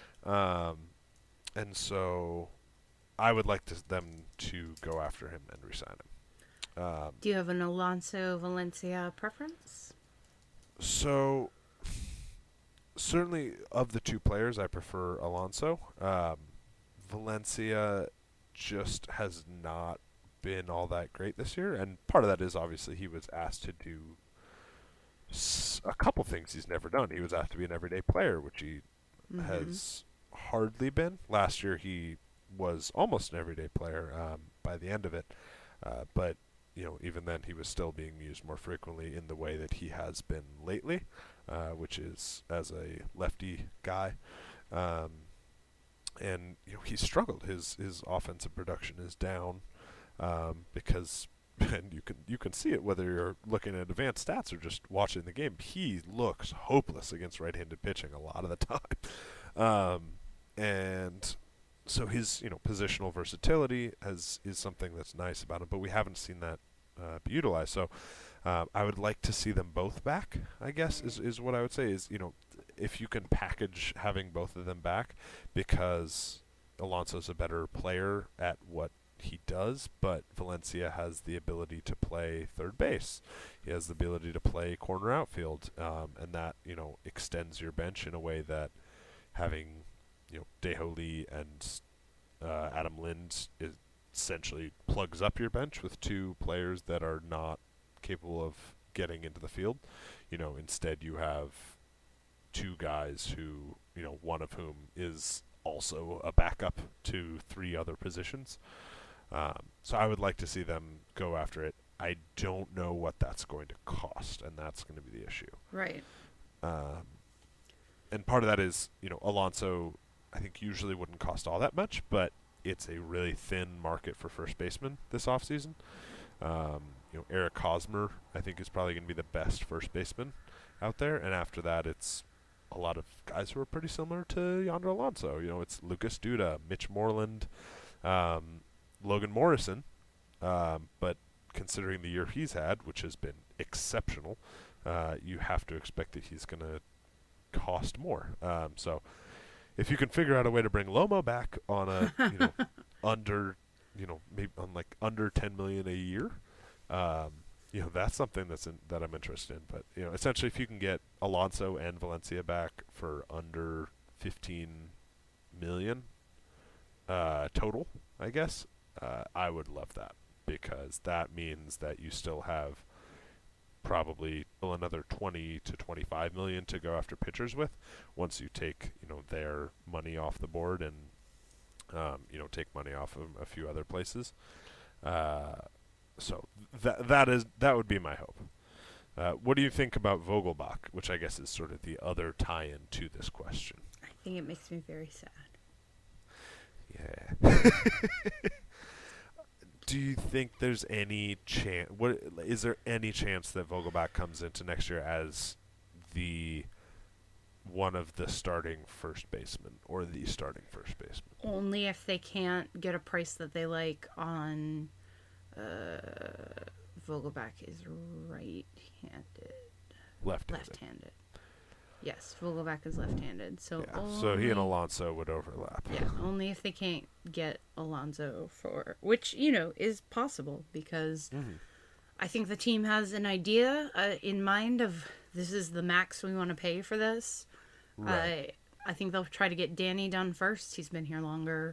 And so I would like them to go after him and re-sign him. Do you have an Alonso Valencia preference? So certainly of the two players, I prefer Alonso. Valencia just has not been all that great this year, and part of that is obviously he was asked to do a couple things he's never done. He was asked to be an everyday player, which he has hardly been. Last year he was almost an everyday player by the end of it, but even then he was still being used more frequently in the way that he has been lately, which is as a lefty guy. And he struggled. His offensive production is down because, and you can see it whether you're looking at advanced stats or just watching the game. He looks hopeless against right-handed pitching a lot of the time, and so his positional versatility is something that's nice about him. But we haven't seen that be utilized. So I would like to see them both back, I guess is what I would say. Is if you can package having both of them back, because Alonso's a better player at what he does, but Valencia has the ability to play third base. He has the ability to play corner outfield, and that extends your bench in a way that having Dae-Ho Lee and Adam Lind essentially plugs up your bench with two players that are not capable of getting into the field. Instead you have two guys who, one of whom is also a backup to three other positions. So I would like to see them go after it. I don't know what that's going to cost, and that's going to be the issue. Right. And part of that is, Alonso, I think usually wouldn't cost all that much, but it's a really thin market for first baseman this offseason. Eric Hosmer, I think, is probably going to be the best first baseman out there, and after that, it's a lot of guys who are pretty similar to Yonder Alonso. It's Lucas Duda, Mitch Moreland, Logan Morrison, but considering the year he's had, which has been exceptional, you have to expect that he's going to cost more. So if you can figure out a way to bring Lomo back on a under maybe on like under $10 million a year, that's something that I'm interested in. But essentially, if you can get Alonso and Valencia back for under $15 million total, I guess I would love that, because that means that you still have probably another 20 to 25 million to go after pitchers with, once you take their money off the board and take money off of a few other places. So that would be my hope. What do you think about Vogelbach, which I guess is sort of the other tie-in to this question? I think it makes me very sad. Yeah. Do you think there's any chance? Is there any chance that Vogelbach comes into next year as one of the starting first baseman, or the starting first baseman? Only if they can't get a price that they like on. Vogelbach is right-handed. Left-handed. Yes, Vogelbach is left-handed. So so he and Alonso would overlap. Yeah, only if they can't get Alonso for, which is possible, because I think the team has an idea in mind of this is the max we want to pay for this. Right. I think they'll try to get Danny done first. He's been here longer.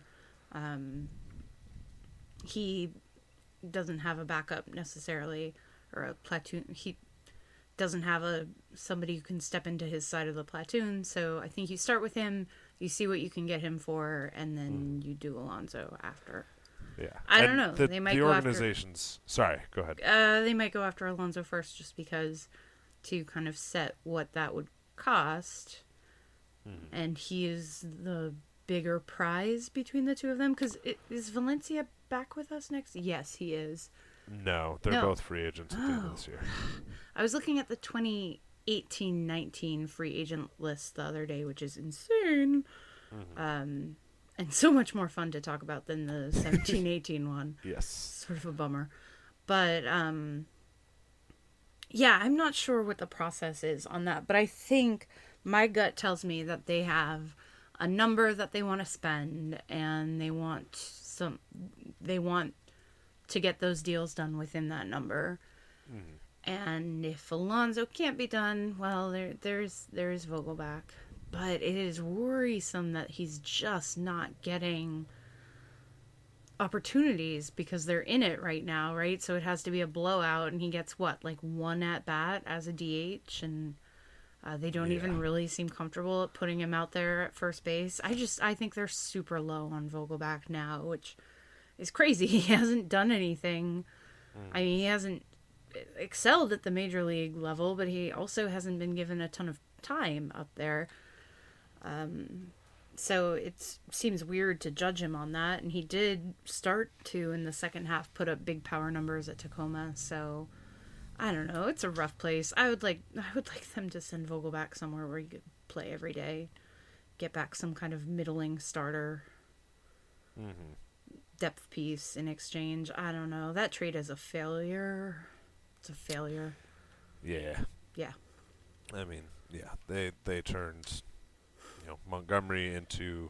He doesn't have a backup necessarily, or a platoon. He doesn't have somebody who can step into his side of the platoon. So I think you start with him, you see what you can get him for, and then you do Alonso after. Yeah, I don't know. They might go organizations. Sorry, go ahead. They might go after Alonso first, just because to kind of set what that would cost, and he is the bigger prize between the two of them. Because is Valencia back with us next? Yes, he is. No, they're both free agents at the end of this year. I was looking at the 2018-19 free agent list the other day, which is insane. and so much more fun to talk about than the 17-18 one. Yes. Sort of a bummer. But, yeah, I'm not sure what the process is on that. But I think my gut tells me that they have a number that they want to spend, and they want to get those deals done within that number. Mm-hmm. And if Alonso can't be done, well, there's Vogelbach. But it is worrisome that he's just not getting opportunities because they're in it right now, right? So it has to be a blowout, and he gets like one at bat as a DH, and they don't even really seem comfortable at putting him out there at first base. I think they're super low on Vogelbach now, which is crazy. He hasn't done anything. I mean, he hasn't excelled at the major league level, but he also hasn't been given a ton of time up there. So it seems weird to judge him on that. And he did start to, in the second half, put up big power numbers at Tacoma. So I don't know. It's a rough place. I would like them to send Vogelbach somewhere where he could play every day, get back some kind of middling starter, depth piece in exchange. I don't know. That trade is a failure. It's a failure. Yeah. Yeah. I mean, yeah, they turned, Montgomery into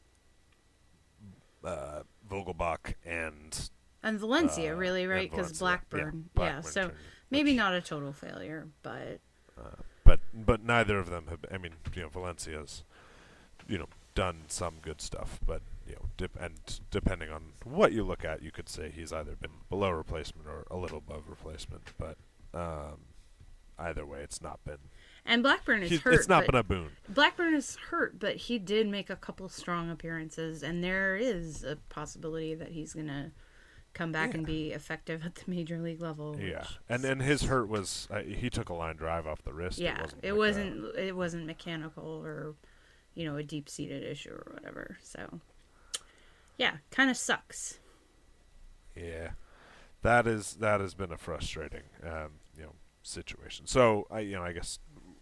Vogelbach and Valencia, really, right? Because Blackburn. Yeah, so maybe not a total failure, but neither of them have. I mean, Valencia's, done some good stuff, but depending on what you look at, you could say he's either been below replacement or a little above replacement. But either way, it's not been. And Blackburn is hurt. It's not been a boon. Blackburn is hurt, but he did make a couple strong appearances, and there is a possibility that he's going to come back and be effective at the major league level. Yeah, and his hurt was he took a line drive off the wrist. Yeah, it wasn't mechanical or a deep seated issue or whatever. So yeah, kind of sucks. Yeah, that has been a frustrating situation. So I guess.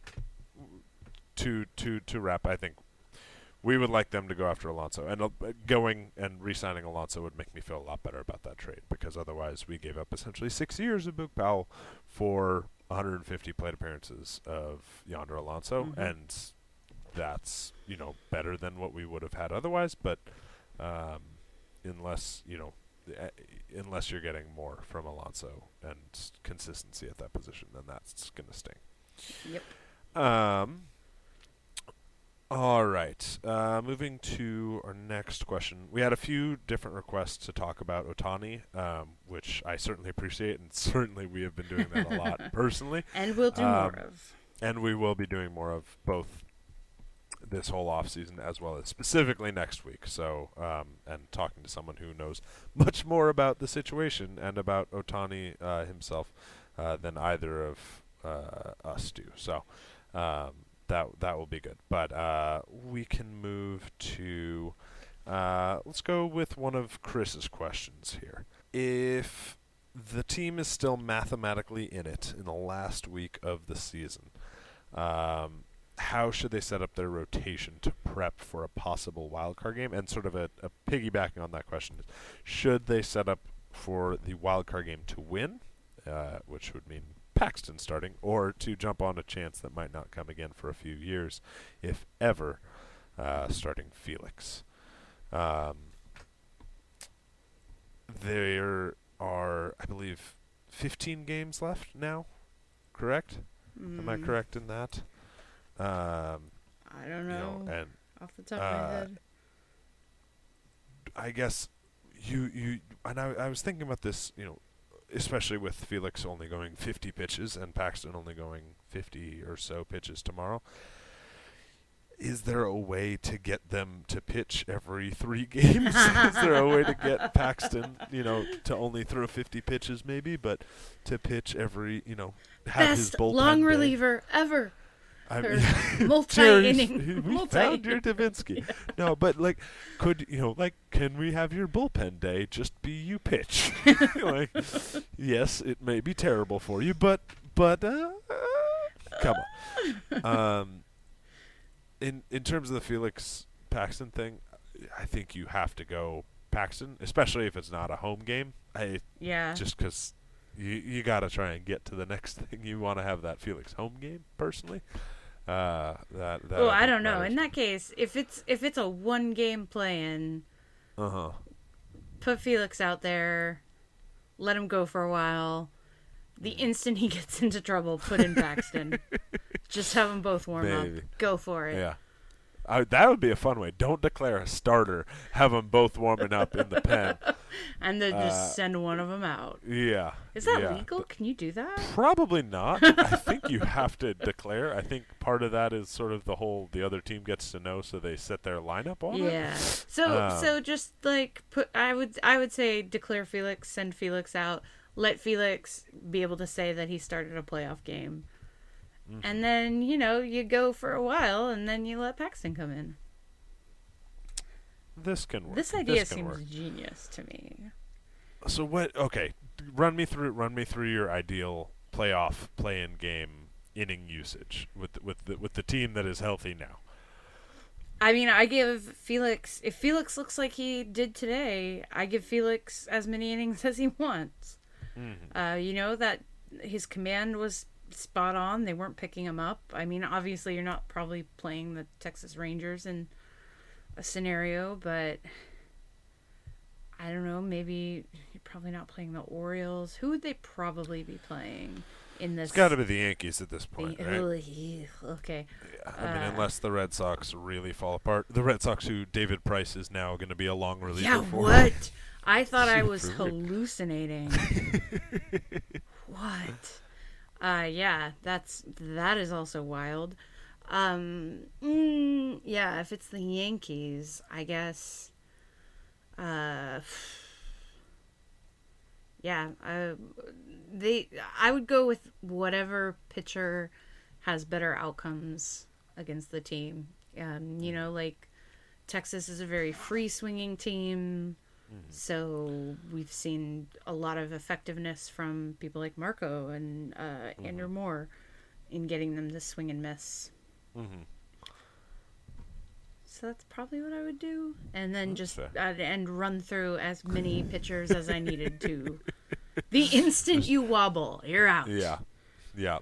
To wrap, I think we would like them to go after Alonso, and going and re-signing Alonso would make me feel a lot better about that trade, because otherwise we gave up essentially 6 years of Boog Powell for 150 plate appearances of Yonder Alonso, and that's better than what we would have had otherwise. But unless you're getting more from Alonso and consistency at that position, then that's going to sting. Yep. All right. Moving to our next question. We had a few different requests to talk about Ohtani, which I certainly appreciate, and certainly we have been doing that a lot personally. And we'll do more of. And we will be doing more of both this whole offseason as well as specifically next week. So, and talking to someone who knows much more about the situation and about Ohtani himself than either of us do. So, that will be good. But we can move to let's go with one of Chris's questions here. If the team is still mathematically in it in the last week of the season, how should they set up their rotation to prep for a possible wildcard game? And sort of a piggybacking on that question, should they set up for the wildcard game to win, which would mean Paxton starting, or to jump on a chance that might not come again for a few years, if ever, starting Felix? There are, I believe, 15 games left now, correct? Am I correct in that? I don't know, and off the top of my head. I guess you and I was thinking about this, especially with Felix only going 50 pitches and Paxton only going 50 or so pitches tomorrow. Is there a way to get them to pitch every 3 games? Is there a way to get Paxton, to only throw 50 pitches maybe, but to pitch every, have his bullpen long day? reliever ever. I mean, multi-inning. We found your Davinsky. Yeah. No, but could can we have your bullpen day just be you pitch? Yes, it may be terrible for you, but come on. In terms of the Felix Paxton thing, I think you have to go Paxton, especially if it's not a home game. Just because you got to try and get to the next thing. You want to have that Felix home game, personally. That well, I don't know. In that case, if it's a one game play-in, put Felix out there, let him go for a while. The instant he gets into trouble, put in Paxton. Just have them both warm up. Go for it. Yeah. That would be a fun way. Don't declare a starter. Have them both warming up in the pen. And then just send one of them out. Yeah. Is that legal? Can you do that? Probably not. I think you have to declare. I think part of that is sort of the other team gets to know, so they set their lineup on it. Yeah. So just like I would say declare Felix, send Felix out, let Felix be able to say that he started a playoff game. Mm-hmm. And then, you go for a while, and then you let Paxton come in. This can work. This idea seems genius to me. So what? Okay, run me through your ideal playoff play-in game inning usage with the team that is healthy now. I mean, I give Felix, if Felix looks like he did today, I give Felix as many innings as he wants. Mm-hmm. That his command was spot on. They weren't picking him up. I mean, obviously you're not probably playing the Texas Rangers in a scenario, but I don't know, maybe you're probably not playing the Orioles. Who would they probably be playing in this? It's got to be the Yankees at this point, right? Okay. Yeah, I mean, unless the Red Sox really fall apart. The Red Sox, who David Price is now going to be a long reliever for. What? I thought I was hallucinating. What? Yeah, that is also wild. Yeah, if it's the Yankees, I guess. Yeah, I would go with whatever pitcher has better outcomes against the team. Like Texas is a very free swinging team. So we've seen a lot of effectiveness from people like Marco and Andrew Moore in getting them to swing and miss. Mm-hmm. So that's probably what I would do. And then and run through as many pitchers as I needed to. The instant you wobble, you're out. Yeah. Yeah.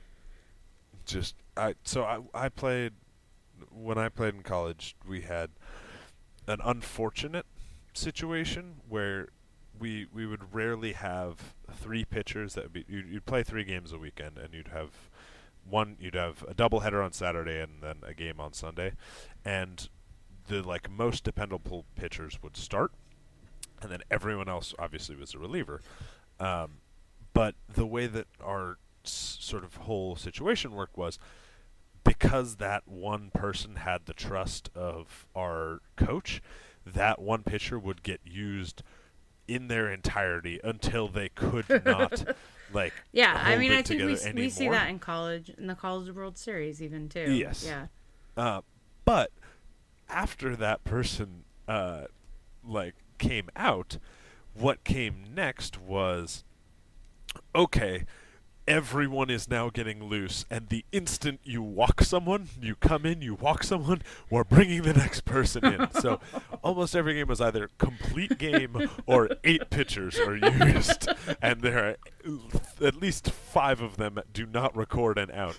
I played, when I played in college, we had an unfortunate situation where we would rarely have three pitchers that would be, you'd play 3 games a weekend, and you'd have a doubleheader on Saturday and then a game on Sunday, and the most dependable pitchers would start, and then everyone else obviously was a reliever. But the way that our sort of whole situation worked was, because that one person had the trust of our coach, that one pitcher would get used in their entirety until they could not yeah, I mean, I think we see that in college, in the College World Series even too. Yes. Yeah. But after that person came out, what came next was, okay, everyone is now getting loose, and the instant you walk someone, you come in, you walk someone, we're bringing the next person in. So almost every game was either complete game or 8 pitchers are used, and there are at least 5 of them that do not record an out.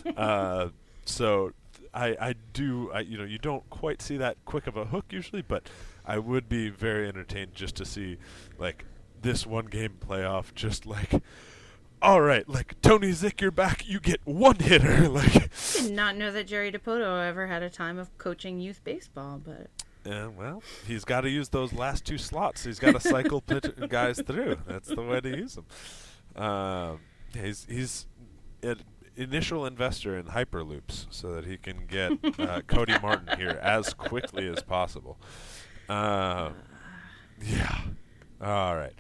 So you don't quite see that quick of a hook usually, but I would be very entertained just to see this one game playoff, just all right, Tony Zick, you're back. You get one hitter. Did not know that Jerry Dipoto ever had a time of coaching youth baseball, but. Well, he's got to use those last 2 slots. He's got to cycle guys through. That's the way to use them. He's an initial investor in Hyperloops so that he can get Cody Martin here as quickly as possible. Yeah. All right.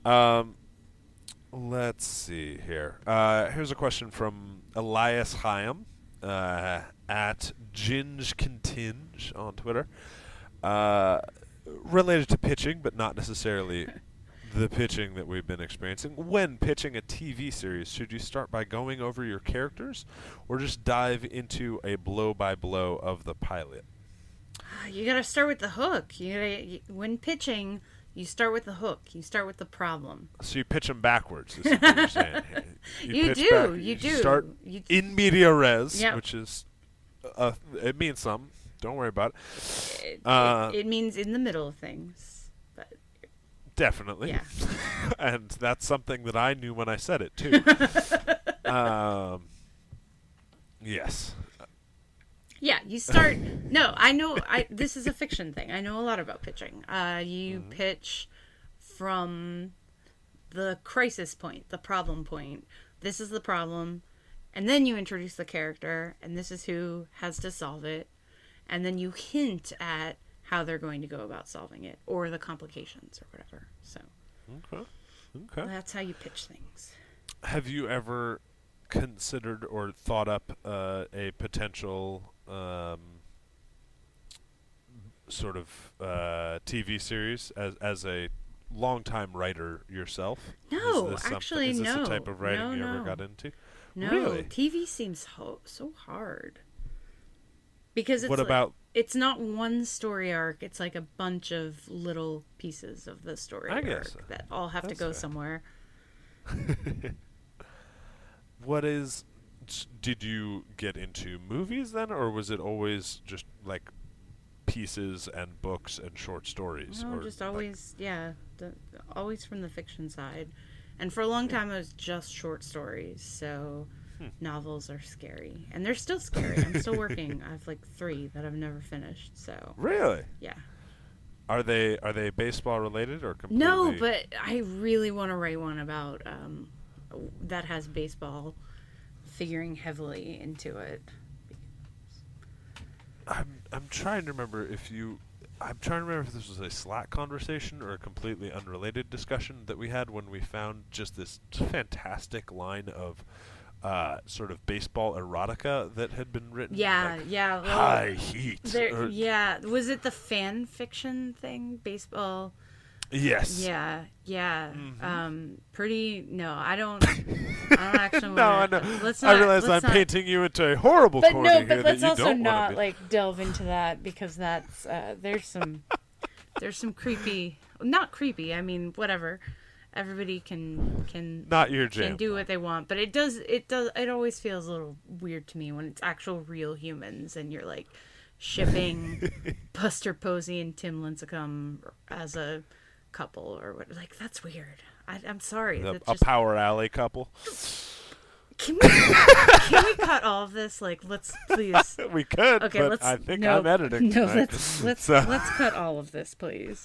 Let's see here. Here's a question from Elias Chaim at GingeContinge on Twitter. Related to pitching, but not necessarily the pitching that we've been experiencing. When pitching a TV series, should you start by going over your characters or just dive into a blow-by-blow of the pilot? You gotta start with the hook. When pitching, you start with the hook. You start with the problem. So you pitch them backwards. Is what you're saying. You pitch do. back, You do. Start in media res, Yep. which is it means something. Don't worry about it. It means in the middle of things. But Definitely. yeah. And that's something that I knew when I said it too. Yes. Yeah, you start. No, I know. This is a fiction thing. I know a lot about pitching. You pitch from the crisis point, the problem point. This is the problem, and then you introduce the character, and this is who has to solve it, and then you hint at how they're going to go about solving it, or the complications, or whatever. So Okay. that's how you pitch things. Have you ever considered or thought up a potential sort of TV series as a longtime writer yourself? No, is this actually, is this no. the type of writing you ever No. got into? No, Really? TV seems so hard. Because it's What about- it's not one story arc, it's like a bunch of little pieces of the story I arc guess that all have to that's go fair. somewhere. Did you get into movies then, or was it always just like pieces and books and short stories? No, or just like- always, always from the fiction side. And for a long time it was just short stories, so novels are scary. And they're still scary. I'm still working. I have like 3 that I've never finished, so Really? yeah. Are they baseball related or completely? No, but I really want to write one about that has baseball figuring heavily into it. I'm trying to remember if this was a Slack conversation or a completely unrelated discussion that we had when we found just this fantastic line of sort of baseball erotica that had been written. Yeah, like, yeah. Well, high heat. yeah. Was it the fan fiction thing? Baseball? Yes. Yeah. Mm-hmm. Pretty. No, I don't actually. No, I wanna, know. Let's I not, realize let's I'm not, painting you into a horrible But corner no, here but that let's you also don't not want to be. like delve into that because that's there's some creepy. Not creepy. I mean, whatever. Everybody can Not your jam. can do what they want, but it always feels a little weird to me when it's actual real humans and you're like shipping Buster Posey and Tim Lincecum as a couple or what. Like, that's weird. I'm sorry. A That's just, power alley couple. can we cut all of this? Like, let's please. We could, Okay, but let's. I think no, I'm editing No, tonight. let's So- let's cut all of this, please.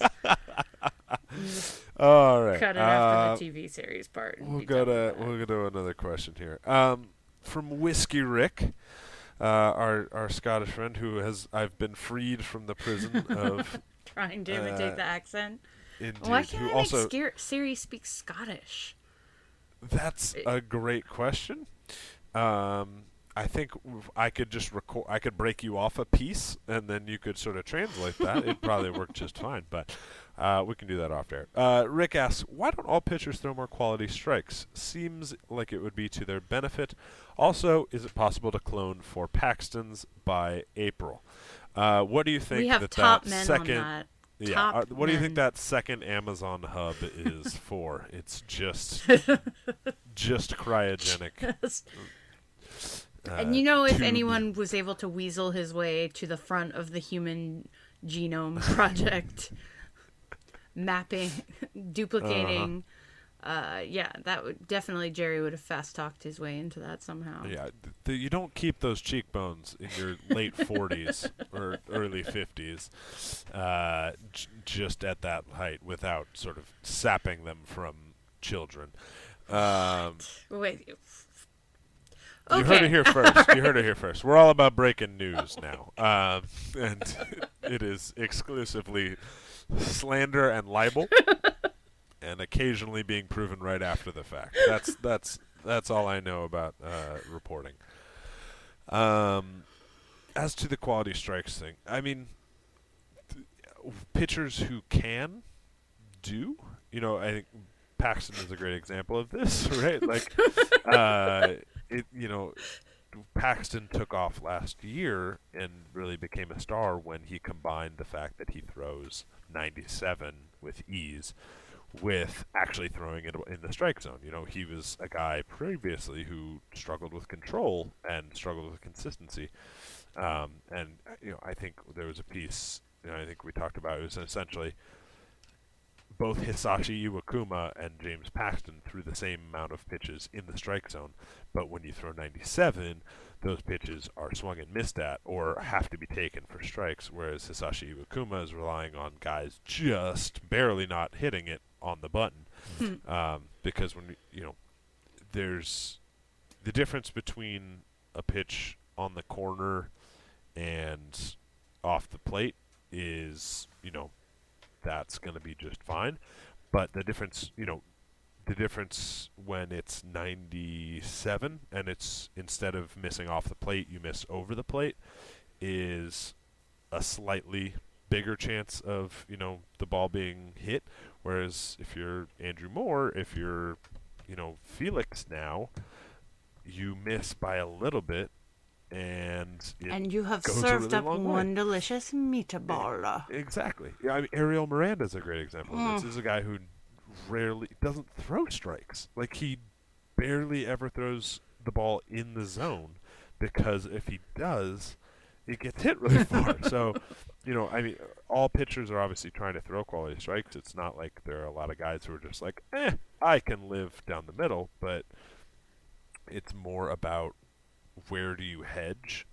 All right. Cut it after the TV series part. and We'll be go done with to that. we'll go to another question here. From Whiskey Rick, our Scottish friend who I've been freed from the prison of Trying to imitate the accent. indeed. Why who can't I also make Siri speak Scottish? That's a great question. I think I could just record. I could break you off a piece, and then you could sort of translate that. It'd probably work just fine. But we can do that off air. Rick asks, "Why don't all pitchers throw more quality strikes? Seems like it would be to their benefit. Also, is it possible to clone for Paxton's by April? What do you think? We have that top that men second, on that. Yeah. Top What do you think men. that second Amazon hub is for? It's just cryogenic. And you know, if tube. anyone was able to weasel his way to the front of the Human Genome Project, mapping, duplicating, yeah, that would definitely, Jerry would have fast talked his way into that somehow. Yeah, you don't keep those cheekbones in your late 40s or early 50s, just at that height without sort of sapping them from children. Wait. You heard it here first. You heard it here first. We're all about breaking news now, and it is exclusively slander and libel, and occasionally being proven right after the fact. That's all I know about reporting. As to the quality strikes thing, I mean, pitchers who can do, I think Paxton is a great example of this, right? Like, Paxton took off last year and really became a star when he combined the fact that he throws 97 with ease with actually throwing it in the strike zone. He was a guy previously who struggled with control and struggled with consistency. I think there was a piece, I think we talked about, it was essentially both Hisashi Iwakuma and James Paxton threw the same amount of pitches in the strike zone, but when you throw 97, those pitches are swung and missed at or have to be taken for strikes, whereas Hisashi Iwakuma is relying on guys just barely not hitting it on the button. Because when there's the difference between a pitch on the corner and off the plate is, that's going to be just fine. But the difference when it's 97 and it's, instead of missing off the plate, you miss over the plate, is a slightly bigger chance of, the ball being hit. Whereas if you're Andrew Moore, if you're, Felix now, you miss by a little bit, and you have served up one delicious meatball. Exactly. Yeah, I mean, Ariel Miranda is a great example. This is a guy who rarely doesn't throw strikes. Like, he barely ever throws the ball in the zone, because if he does, it gets hit really far. So, all pitchers are obviously trying to throw quality strikes. It's not like there are a lot of guys who are just like, I can live down the middle, but it's more about where do you hedge,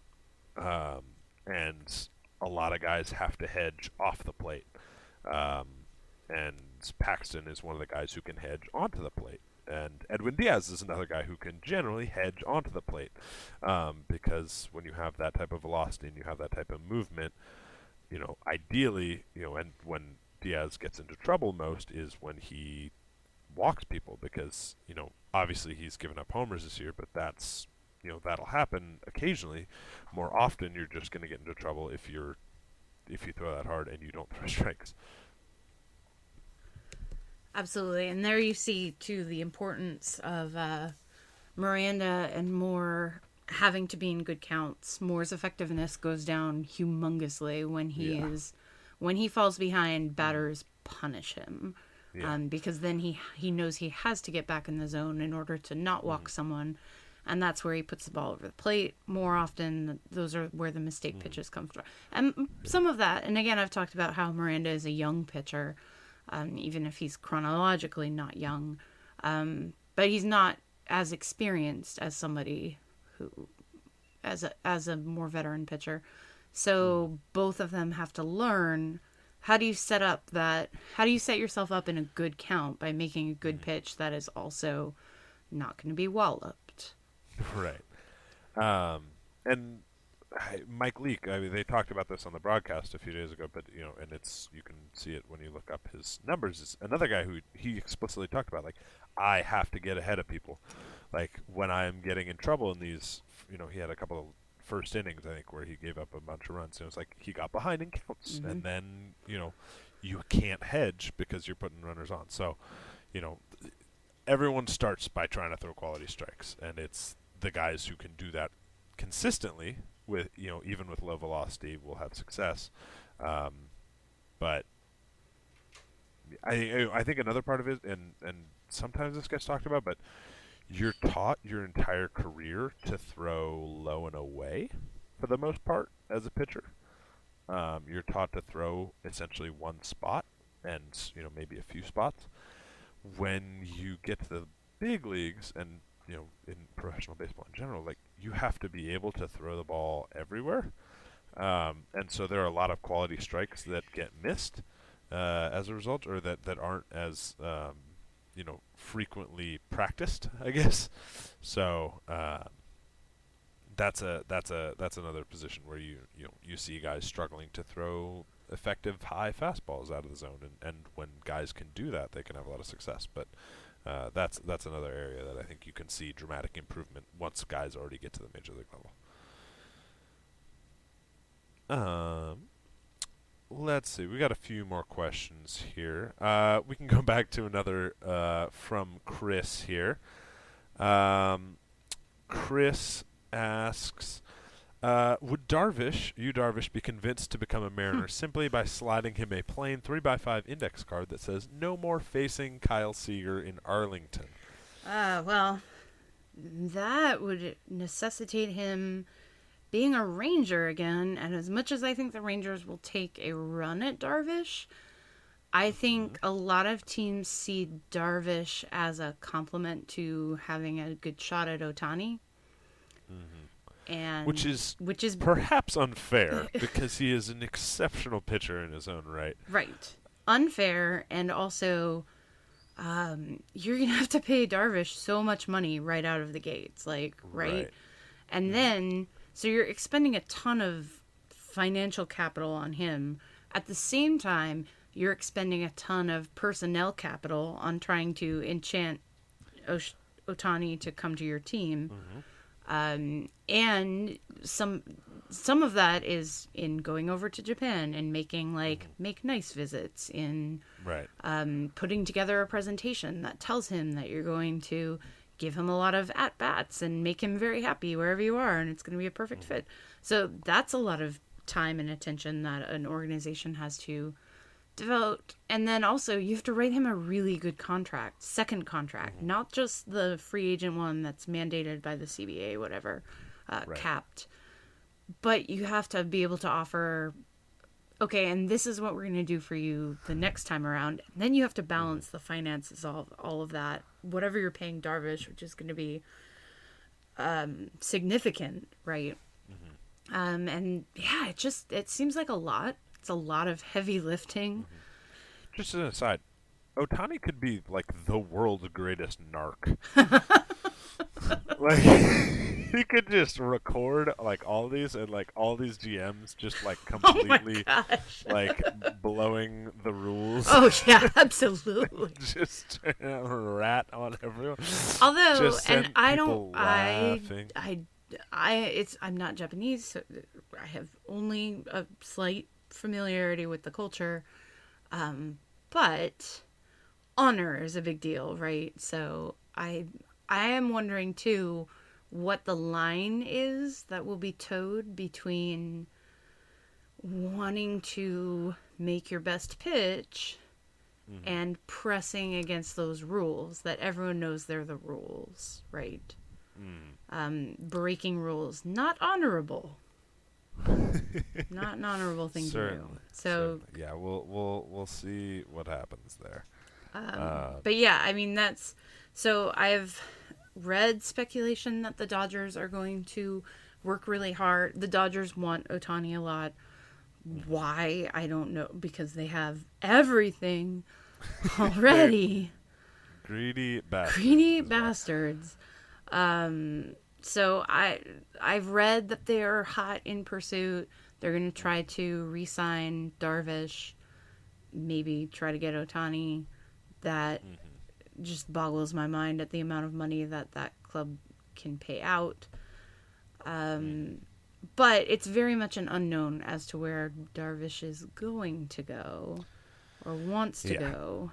and a lot of guys have to hedge off the plate, and Paxton is one of the guys who can hedge onto the plate, and Edwin Diaz is another guy who can generally hedge onto the plate, because when you have that type of velocity and you have that type of movement, ideally, and when Diaz gets into trouble most is when he walks people, because obviously he's given up homers this year, but that's that'll happen occasionally. More often, you're just going to get into trouble if you throw that hard and you don't throw strikes. Absolutely, and there you see too the importance of Miranda and Moore having to be in good counts. Moore's effectiveness goes down humongously when he falls behind. Batters punish him, because then he knows he has to get back in the zone in order to not walk someone. And that's where he puts the ball over the plate. More often, those are where the mistake pitches come from. And some of that, and again, I've talked about how Miranda is a young pitcher, even if he's chronologically not young. But he's not as experienced as somebody who, as a more veteran pitcher. So both of them have to learn, how do you set yourself up in a good count by making a good pitch that is also not going to be walloped. Right. And Mike Leake, they talked about this on the broadcast a few days ago, but, and you can see it when you look up his numbers. Is another guy who he explicitly talked about, like, I have to get ahead of people. Like, when I'm getting in trouble in these, he had a couple of first innings, I think, where he gave up a bunch of runs. And it was like, he got behind in counts. And then, you can't hedge because you're putting runners on. So, everyone starts by trying to throw quality strikes, and it's the guys who can do that consistently with, even with low velocity, will have success. But I think another part of it, and sometimes this gets talked about, but you're taught your entire career to throw low and away for the most part as a pitcher. You're taught to throw essentially one spot and, maybe a few spots. When you get to the big leagues and, in professional baseball in general, like, you have to be able to throw the ball everywhere. And so there are a lot of quality strikes that get missed as a result, or that aren't as, frequently practiced, I guess. So that's another position where you see guys struggling to throw effective high fastballs out of the zone, and when guys can do that, they can have a lot of success. But that's another area that I think you can see dramatic improvement once guys already get to the major league level. Let's see, we got a few more questions here. We can go back to another from Chris here. Chris asks, would Yu Darvish, be convinced to become a Mariner simply by sliding him a plain 3x5 index card that says no more facing Kyle Seager in Arlington? Well, that would necessitate him being a Ranger again, and as much as I think the Rangers will take a run at Darvish, I think a lot of teams see Darvish as a complement to having a good shot at Ohtani. And which is perhaps unfair because he is an exceptional pitcher in his own right. Right. Unfair, and also you're going to have to pay Darvish so much money right out of the gates, like, right? And then, so you're expending a ton of financial capital on him. At the same time, you're expending a ton of personnel capital on trying to enchant Ohtani to come to your team. And some of that is in going over to Japan and making make nice visits, in putting together a presentation that tells him that you're going to give him a lot of at bats and make him very happy wherever you are, and it's going to be a perfect fit. So that's a lot of time and attention that an organization has to devote. And then also you have to write him a really good contract, second contract, not just the free agent one that's mandated by the CBA, whatever, capped. But you have to be able to offer, okay, and this is what we're going to do for you the next time around. And then you have to balance the finances, all of that, whatever you're paying Darvish, which is going to be significant, right? And yeah, it seems like a lot. It's a lot of heavy lifting. Just as an aside, Ohtani could be like the world's greatest narc. Like, he could just record like all these, and like all these GMs just like completely like blowing the rules. Oh yeah, absolutely. Just rat on everyone. Although, and I laughing. I'm not Japanese, so I have only a slight familiarity with the culture, but honor is a big deal, right? So I am wondering too what the line is that will be towed between wanting to make your best pitch and pressing against those rules that everyone knows they're the rules, right? Breaking rules, not honorable. Not an honorable thing to do. So yeah, we'll see what happens there. But yeah, I mean, that's, so I've read speculation that the Dodgers are going to work really hard. The Dodgers want Ohtani a lot. Why? I don't know, because they have everything already. Greedy bastards. Greedy bastards. So I've read that they're hot in pursuit. They're going to try to re-sign Darvish, maybe try to get Ohtani. That just boggles my mind at the amount of money that club can pay out. But it's very much an unknown as to where Darvish is going to go or wants to go.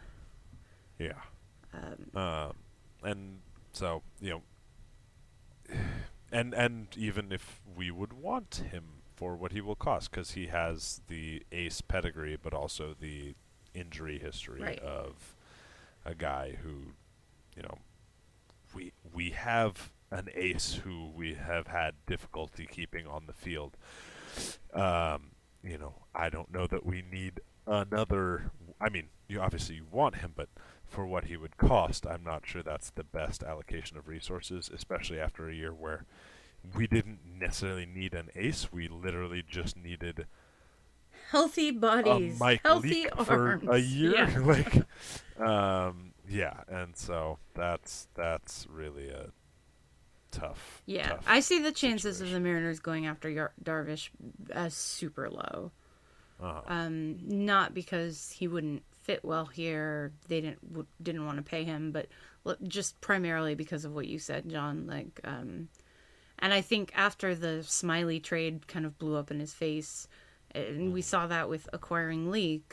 Yeah. And so, you know, and even if we would want him for what he will cost, because he has the ace pedigree, but also the injury history of a guy who, you know, we have an ace who we have had difficulty keeping on the field. You know, I don't know that we need another. I mean, you obviously want him, but for what he would cost, I'm not sure that's the best allocation of resources, especially after a year where we didn't necessarily need an ace. We literally just needed healthy bodies, Mike healthy Leake arms for a year. Yeah. Like, yeah, and so that's really a tough. Yeah, tough I see the chances situation. of the Mariners going after Darvish as super low. Uh-huh. Not because he wouldn't fit well here. They didn't want to pay him, but just primarily because of what you said, John. Like, and I think after the Smiley trade kind of blew up in his face, and we saw that with acquiring Leake,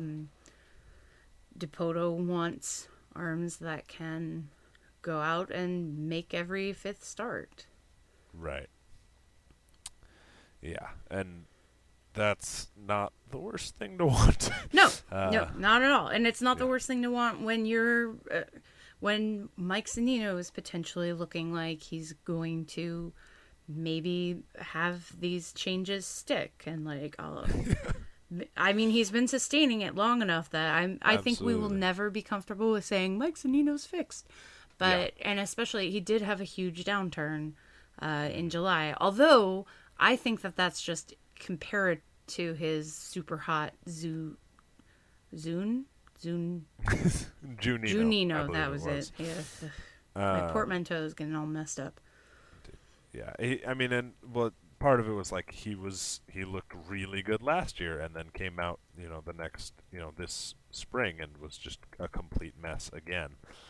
Dipoto wants arms that can go out and make every fifth start. Right. Yeah, and that's not the worst thing to want. No, no, not at all. And it's not the yeah. worst thing to want when you're when Mike Zunino is potentially looking like he's going to maybe have these changes stick and like all I mean, he's been sustaining it long enough that I think we will Absolutely. never be comfortable with saying Mike Zunino's fixed. But and especially he did have a huge downturn in July. Although I think that that's just compared to his super hot Zune Junino, Junino. I That believe was it. it. Yeah, my portmanteau is getting all messed up. Yeah, I mean, and well, part of it was like he looked really good last year, and then came out, the next, this spring, and was just a complete mess again.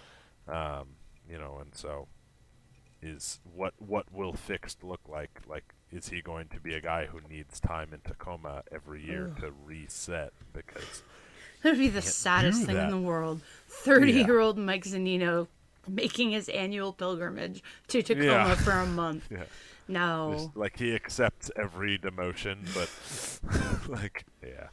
And so is what will fixed look like? Like, is he going to be a guy who needs time in Tacoma every year to reset? Because That would be the can't saddest do thing in that. the world. 30-year-old Mike Zunino making his annual pilgrimage to Tacoma Yeah. for a month. yeah. No. Just, like, he accepts every demotion, but like, yeah.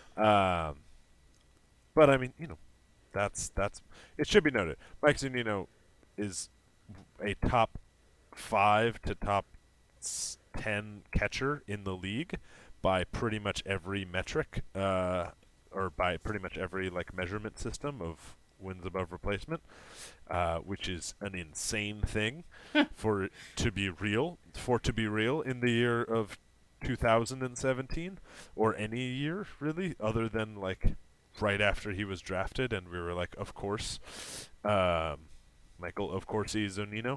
But I mean, that's it should be noted. Mike Zunino is a top 5 to top 10 catcher in the league by pretty much every metric, or by pretty much every like measurement system of wins above replacement, which is an insane thing for it to be real. For it to be real in the year of 2017, or any year really, other than like right after he was drafted, and we were like, of course, Michael, of course he's Zunino.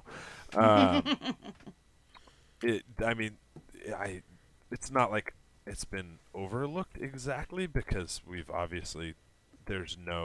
It's not like it's been overlooked exactly, because we've obviously there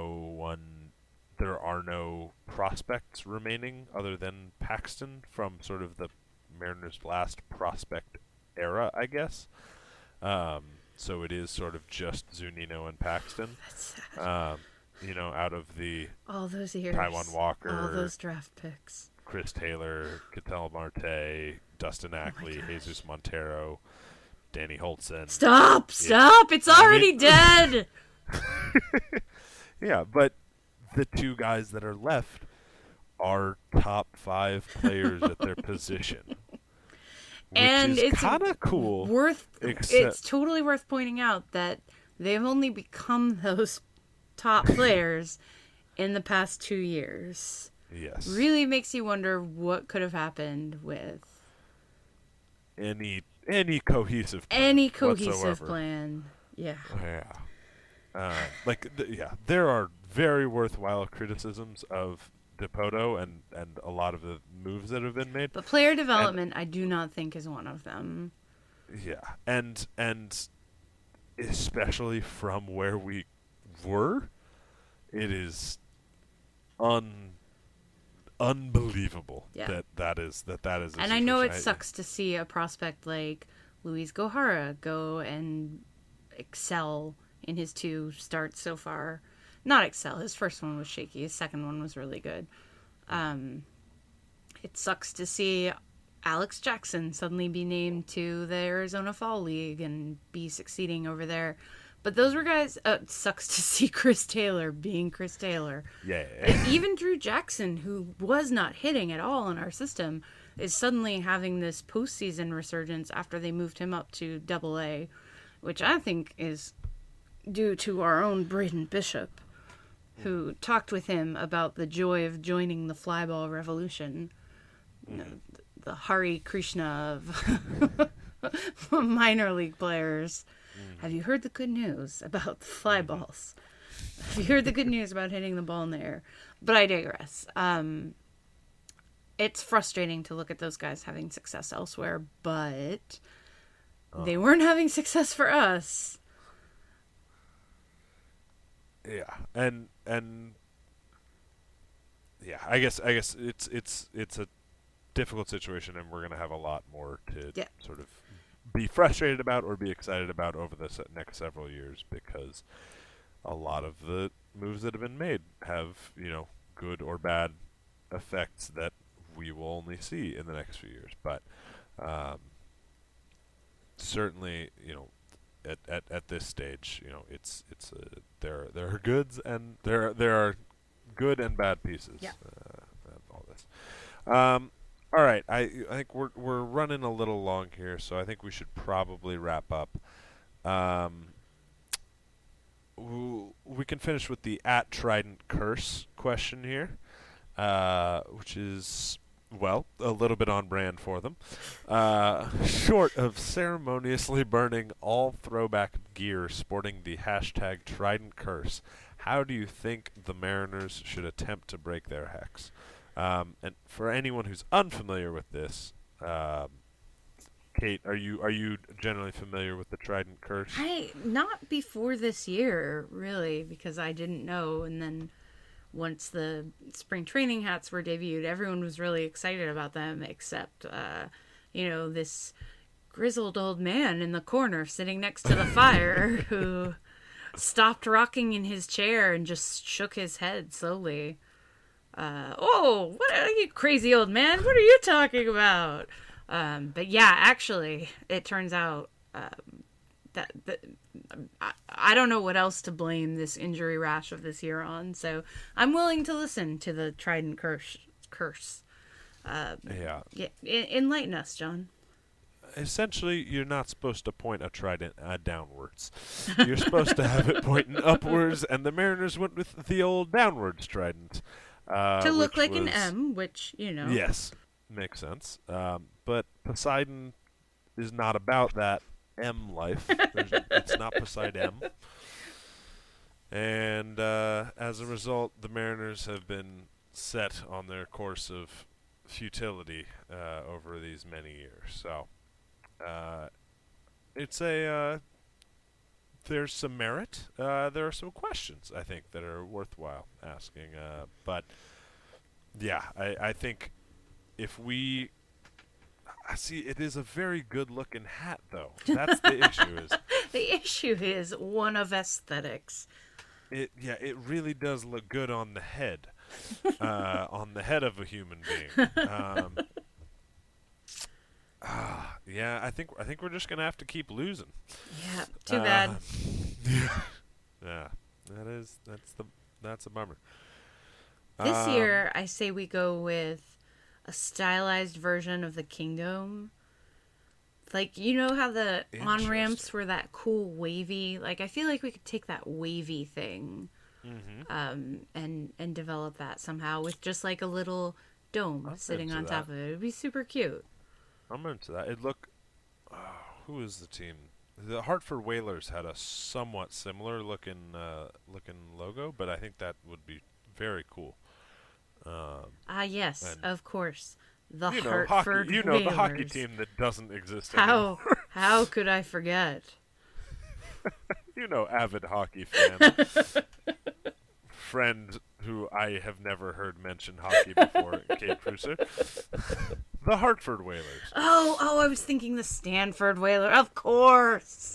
are no prospects remaining other than Paxton from sort of the Mariners' last prospect era, I guess. So it is sort of just Zunino and Paxton. That's sad. Out of the All those years. Taiwan Walker, All those draft picks. Chris Taylor, Ketel Marte, Dustin Ackley, gosh. Jesus Montero, Danny Holtzen. Stop! It's already dead! Yeah, but the two guys that are left are top 5 players at their position. Which And is it's kind of cool. It's totally worth pointing out that they've only become those top players in the past 2 years. Yes. Really makes you wonder what could have happened with Any cohesive plan any cohesive whatsoever. plan. Yeah. Yeah. There are very worthwhile criticisms of Dipoto and a lot of the moves that have been made. But player development, I do not think, is one of them. Yeah, and especially from where we were, it is unbelievable that is a And I know it situation. sucks to see a prospect like Luis Gohara go and excel in his 2 starts so far. Not excel. His first one was shaky. His second one was really good. It sucks to see Alex Jackson suddenly be named to the Arizona Fall League and be succeeding over there. But those were guys. It sucks to see Chris Taylor being Chris Taylor. Yeah. And even Drew Jackson, who was not hitting at all in our system, is suddenly having this postseason resurgence after they moved him up to Double-A, which I think is due to our own Braden Bishop, who talked with him about the joy of joining the flyball revolution. The Hari Krishna of minor league players. Have you heard the good news about the fly balls? Have you heard the good news about hitting the ball in the air? But I digress. It's frustrating to look at those guys having success elsewhere, but they weren't having success for us. Yeah, and yeah, I guess it's a difficult situation, and we're going to have a lot more to sort of be frustrated about or be excited about over the next several years, because a lot of the moves that have been made have, good or bad effects that we will only see in the next few years. But Certainly, at this stage, there are goods and there are good and bad pieces. Yeah. All this. All right, I think we're running a little long here, so I think we should probably wrap up. We can finish with the @Trident Curse question here, which is, well, a little bit on brand for them. Short of ceremoniously burning all throwback gear sporting the #Trident Curse, how do you think the Mariners should attempt to break their hex? And for anyone who's unfamiliar with this, Kate, are you generally familiar with the Trident Curse? Not before this year, really, because I didn't know, and then once the spring training hats were debuted, everyone was really excited about them, except, this grizzled old man in the corner sitting next to the fire who stopped rocking in his chair and just shook his head slowly. What are you, crazy old man? What are you talking about? But yeah, actually, it turns out that I don't know what else to blame this injury rash of this year on, so I'm willing to listen to the Trident curse. Yeah. Enlighten us, John. Essentially, you're not supposed to point a trident downwards. You're supposed to have it pointing upwards, and the Mariners went with the old downwards trident. To look like an M, which, Yes, makes sense. But Poseidon is not about that M life. It's not Poseidon. And as a result, the Mariners have been set on their course of futility over these many years. So there's some merit. There are some questions, I think, that are worthwhile asking. But yeah, I think if we see, it is a very good-looking hat, though. That's the issue. The issue is one of aesthetics. It really does look good on the head, on the head of a human being. Yeah, I think we're just gonna have to keep losing. Yeah, too bad. Yeah, that's a bummer. This year, I say we go with a stylized version of the Kingdome. Like, you know how the on-ramps were that cool wavy? Like, I feel like we could take that wavy thing and develop that somehow with just like a little dome sitting on top of it. It would be super cute. I'm into that. Who is the team? The Hartford Whalers had a somewhat similar looking logo, but I think that would be very cool. Yes, of course. The Hartford Whalers. The hockey team that doesn't exist anymore. How could I forget? Avid hockey fan. Friend who I have never heard mention hockey before, Kate Cruiser. The Hartford Whalers. Oh, I was thinking the Stanford Whalers. Of course.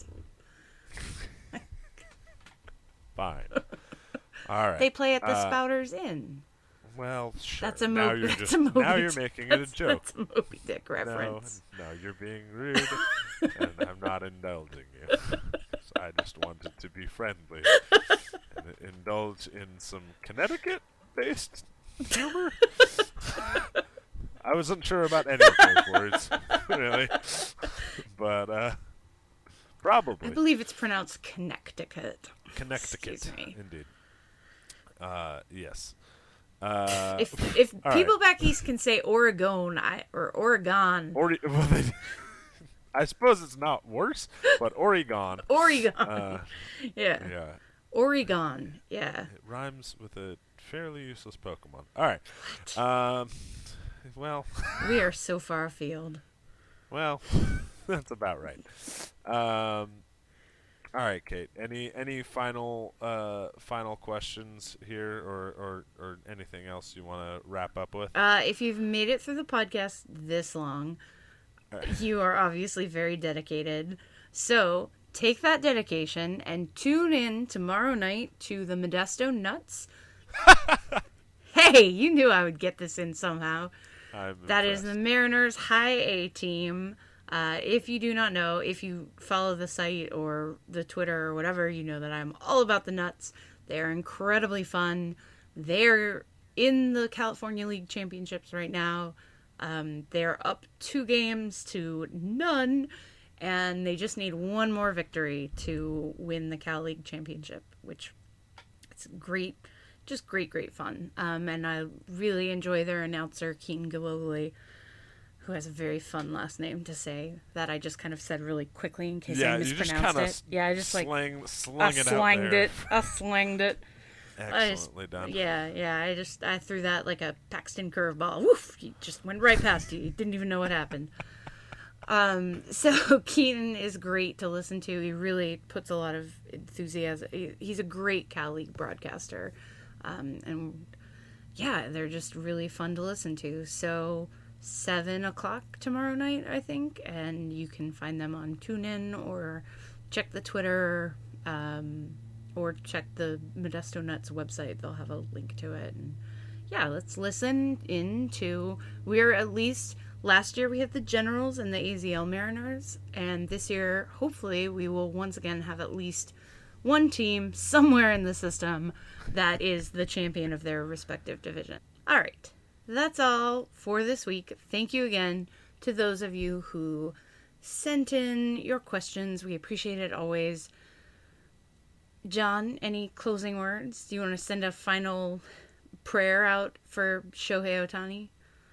Fine. All right. They play at the Spouters Inn. Well, sure. That's a now you're making it a joke. That's a Moby Dick reference. No, you're being rude, and I'm not indulging you. So I just wanted to be friendly and indulge in some Connecticut-based humor. I wasn't sure about any of those words, really, but probably. I believe it's pronounced Connecticut. Connecticut, Excuse me. Indeed. Yes. If people back east can say Oregon or Oregon, I suppose it's not worse, but Oregon. Yeah. Yeah. Oregon. Yeah. It rhymes with a fairly useless Pokemon. All right. Well. We are so far afield. Well, that's about right. All right, Kate. Any final questions here, or anything else you want to wrap up with? If you've made it through the podcast this long, you are obviously very dedicated. So take that dedication and tune in tomorrow night to the Modesto Nuts. Hey, you knew I would get this in somehow. That is the Mariners High A team. If you do not know, if you follow the site or the Twitter or whatever, you know that I'm all about the Nuts. They're incredibly fun. They're in the California League Championships right now. They're up 2 games to none, and they just need one more victory to win the Cal League Championship, which it's great, just great fun. And I really enjoy their announcer, Keaton Galogly, who has a very fun last name to say that I just kind of said really quickly in case I mispronounced it. Yeah, I just slanged it. Excellently done. Yeah. I threw that like a Paxton curveball. Woof! He just went right past you. You didn't even know what happened. So Keaton is great to listen to. He really puts a lot of enthusiasm. He's a great Cal League broadcaster. And yeah, they're just really fun to listen to. So 7:00 tomorrow night, I think, and you can find them on TuneIn or check the Twitter, or check the Modesto Nuts website. They'll have a link to it. And yeah, let's listen into. We're at least last year we had the Generals and the AZL Mariners, and this year hopefully we will once again have at least one team somewhere in the system that is the champion of their respective division. All right. That's all for this week. Thank you again to those of you who sent in your questions. We appreciate it always. John, any closing words? Do you want to send a final prayer out for Shohei Ohtani?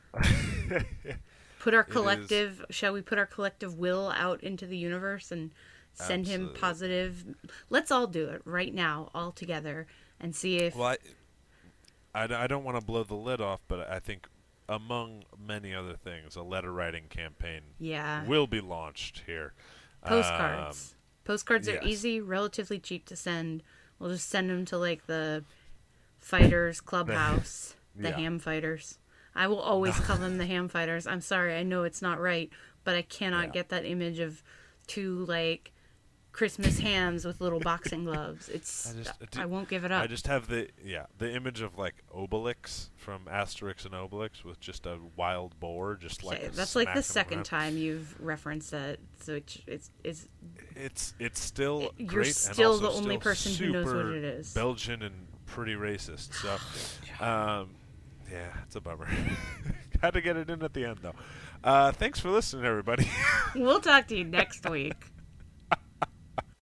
Shall we put our collective will out into the universe and send him positive? Let's all do it right now, all together, and see if... Well, I don't want to blow the lid off, but I think among many other things, a letter writing campaign will be launched here. Postcards. Postcards are easy, relatively cheap to send. We'll just send them to like the Fighters Clubhouse, the Ham Fighters. I will always call them the Ham Fighters. I'm sorry, I know it's not right, but I cannot get that image of 2 like Christmas hams with little boxing gloves. I won't give it up. I just have the image of like Obelix from Asterix and Obelix with just a wild boar, just like that's like the second time you've referenced that. So it's still you're great. Still and the only person who knows what it is. Belgian and pretty racist. So, it's a bummer. Had to get it in at the end though. Thanks for listening, everybody. We'll talk to you next week.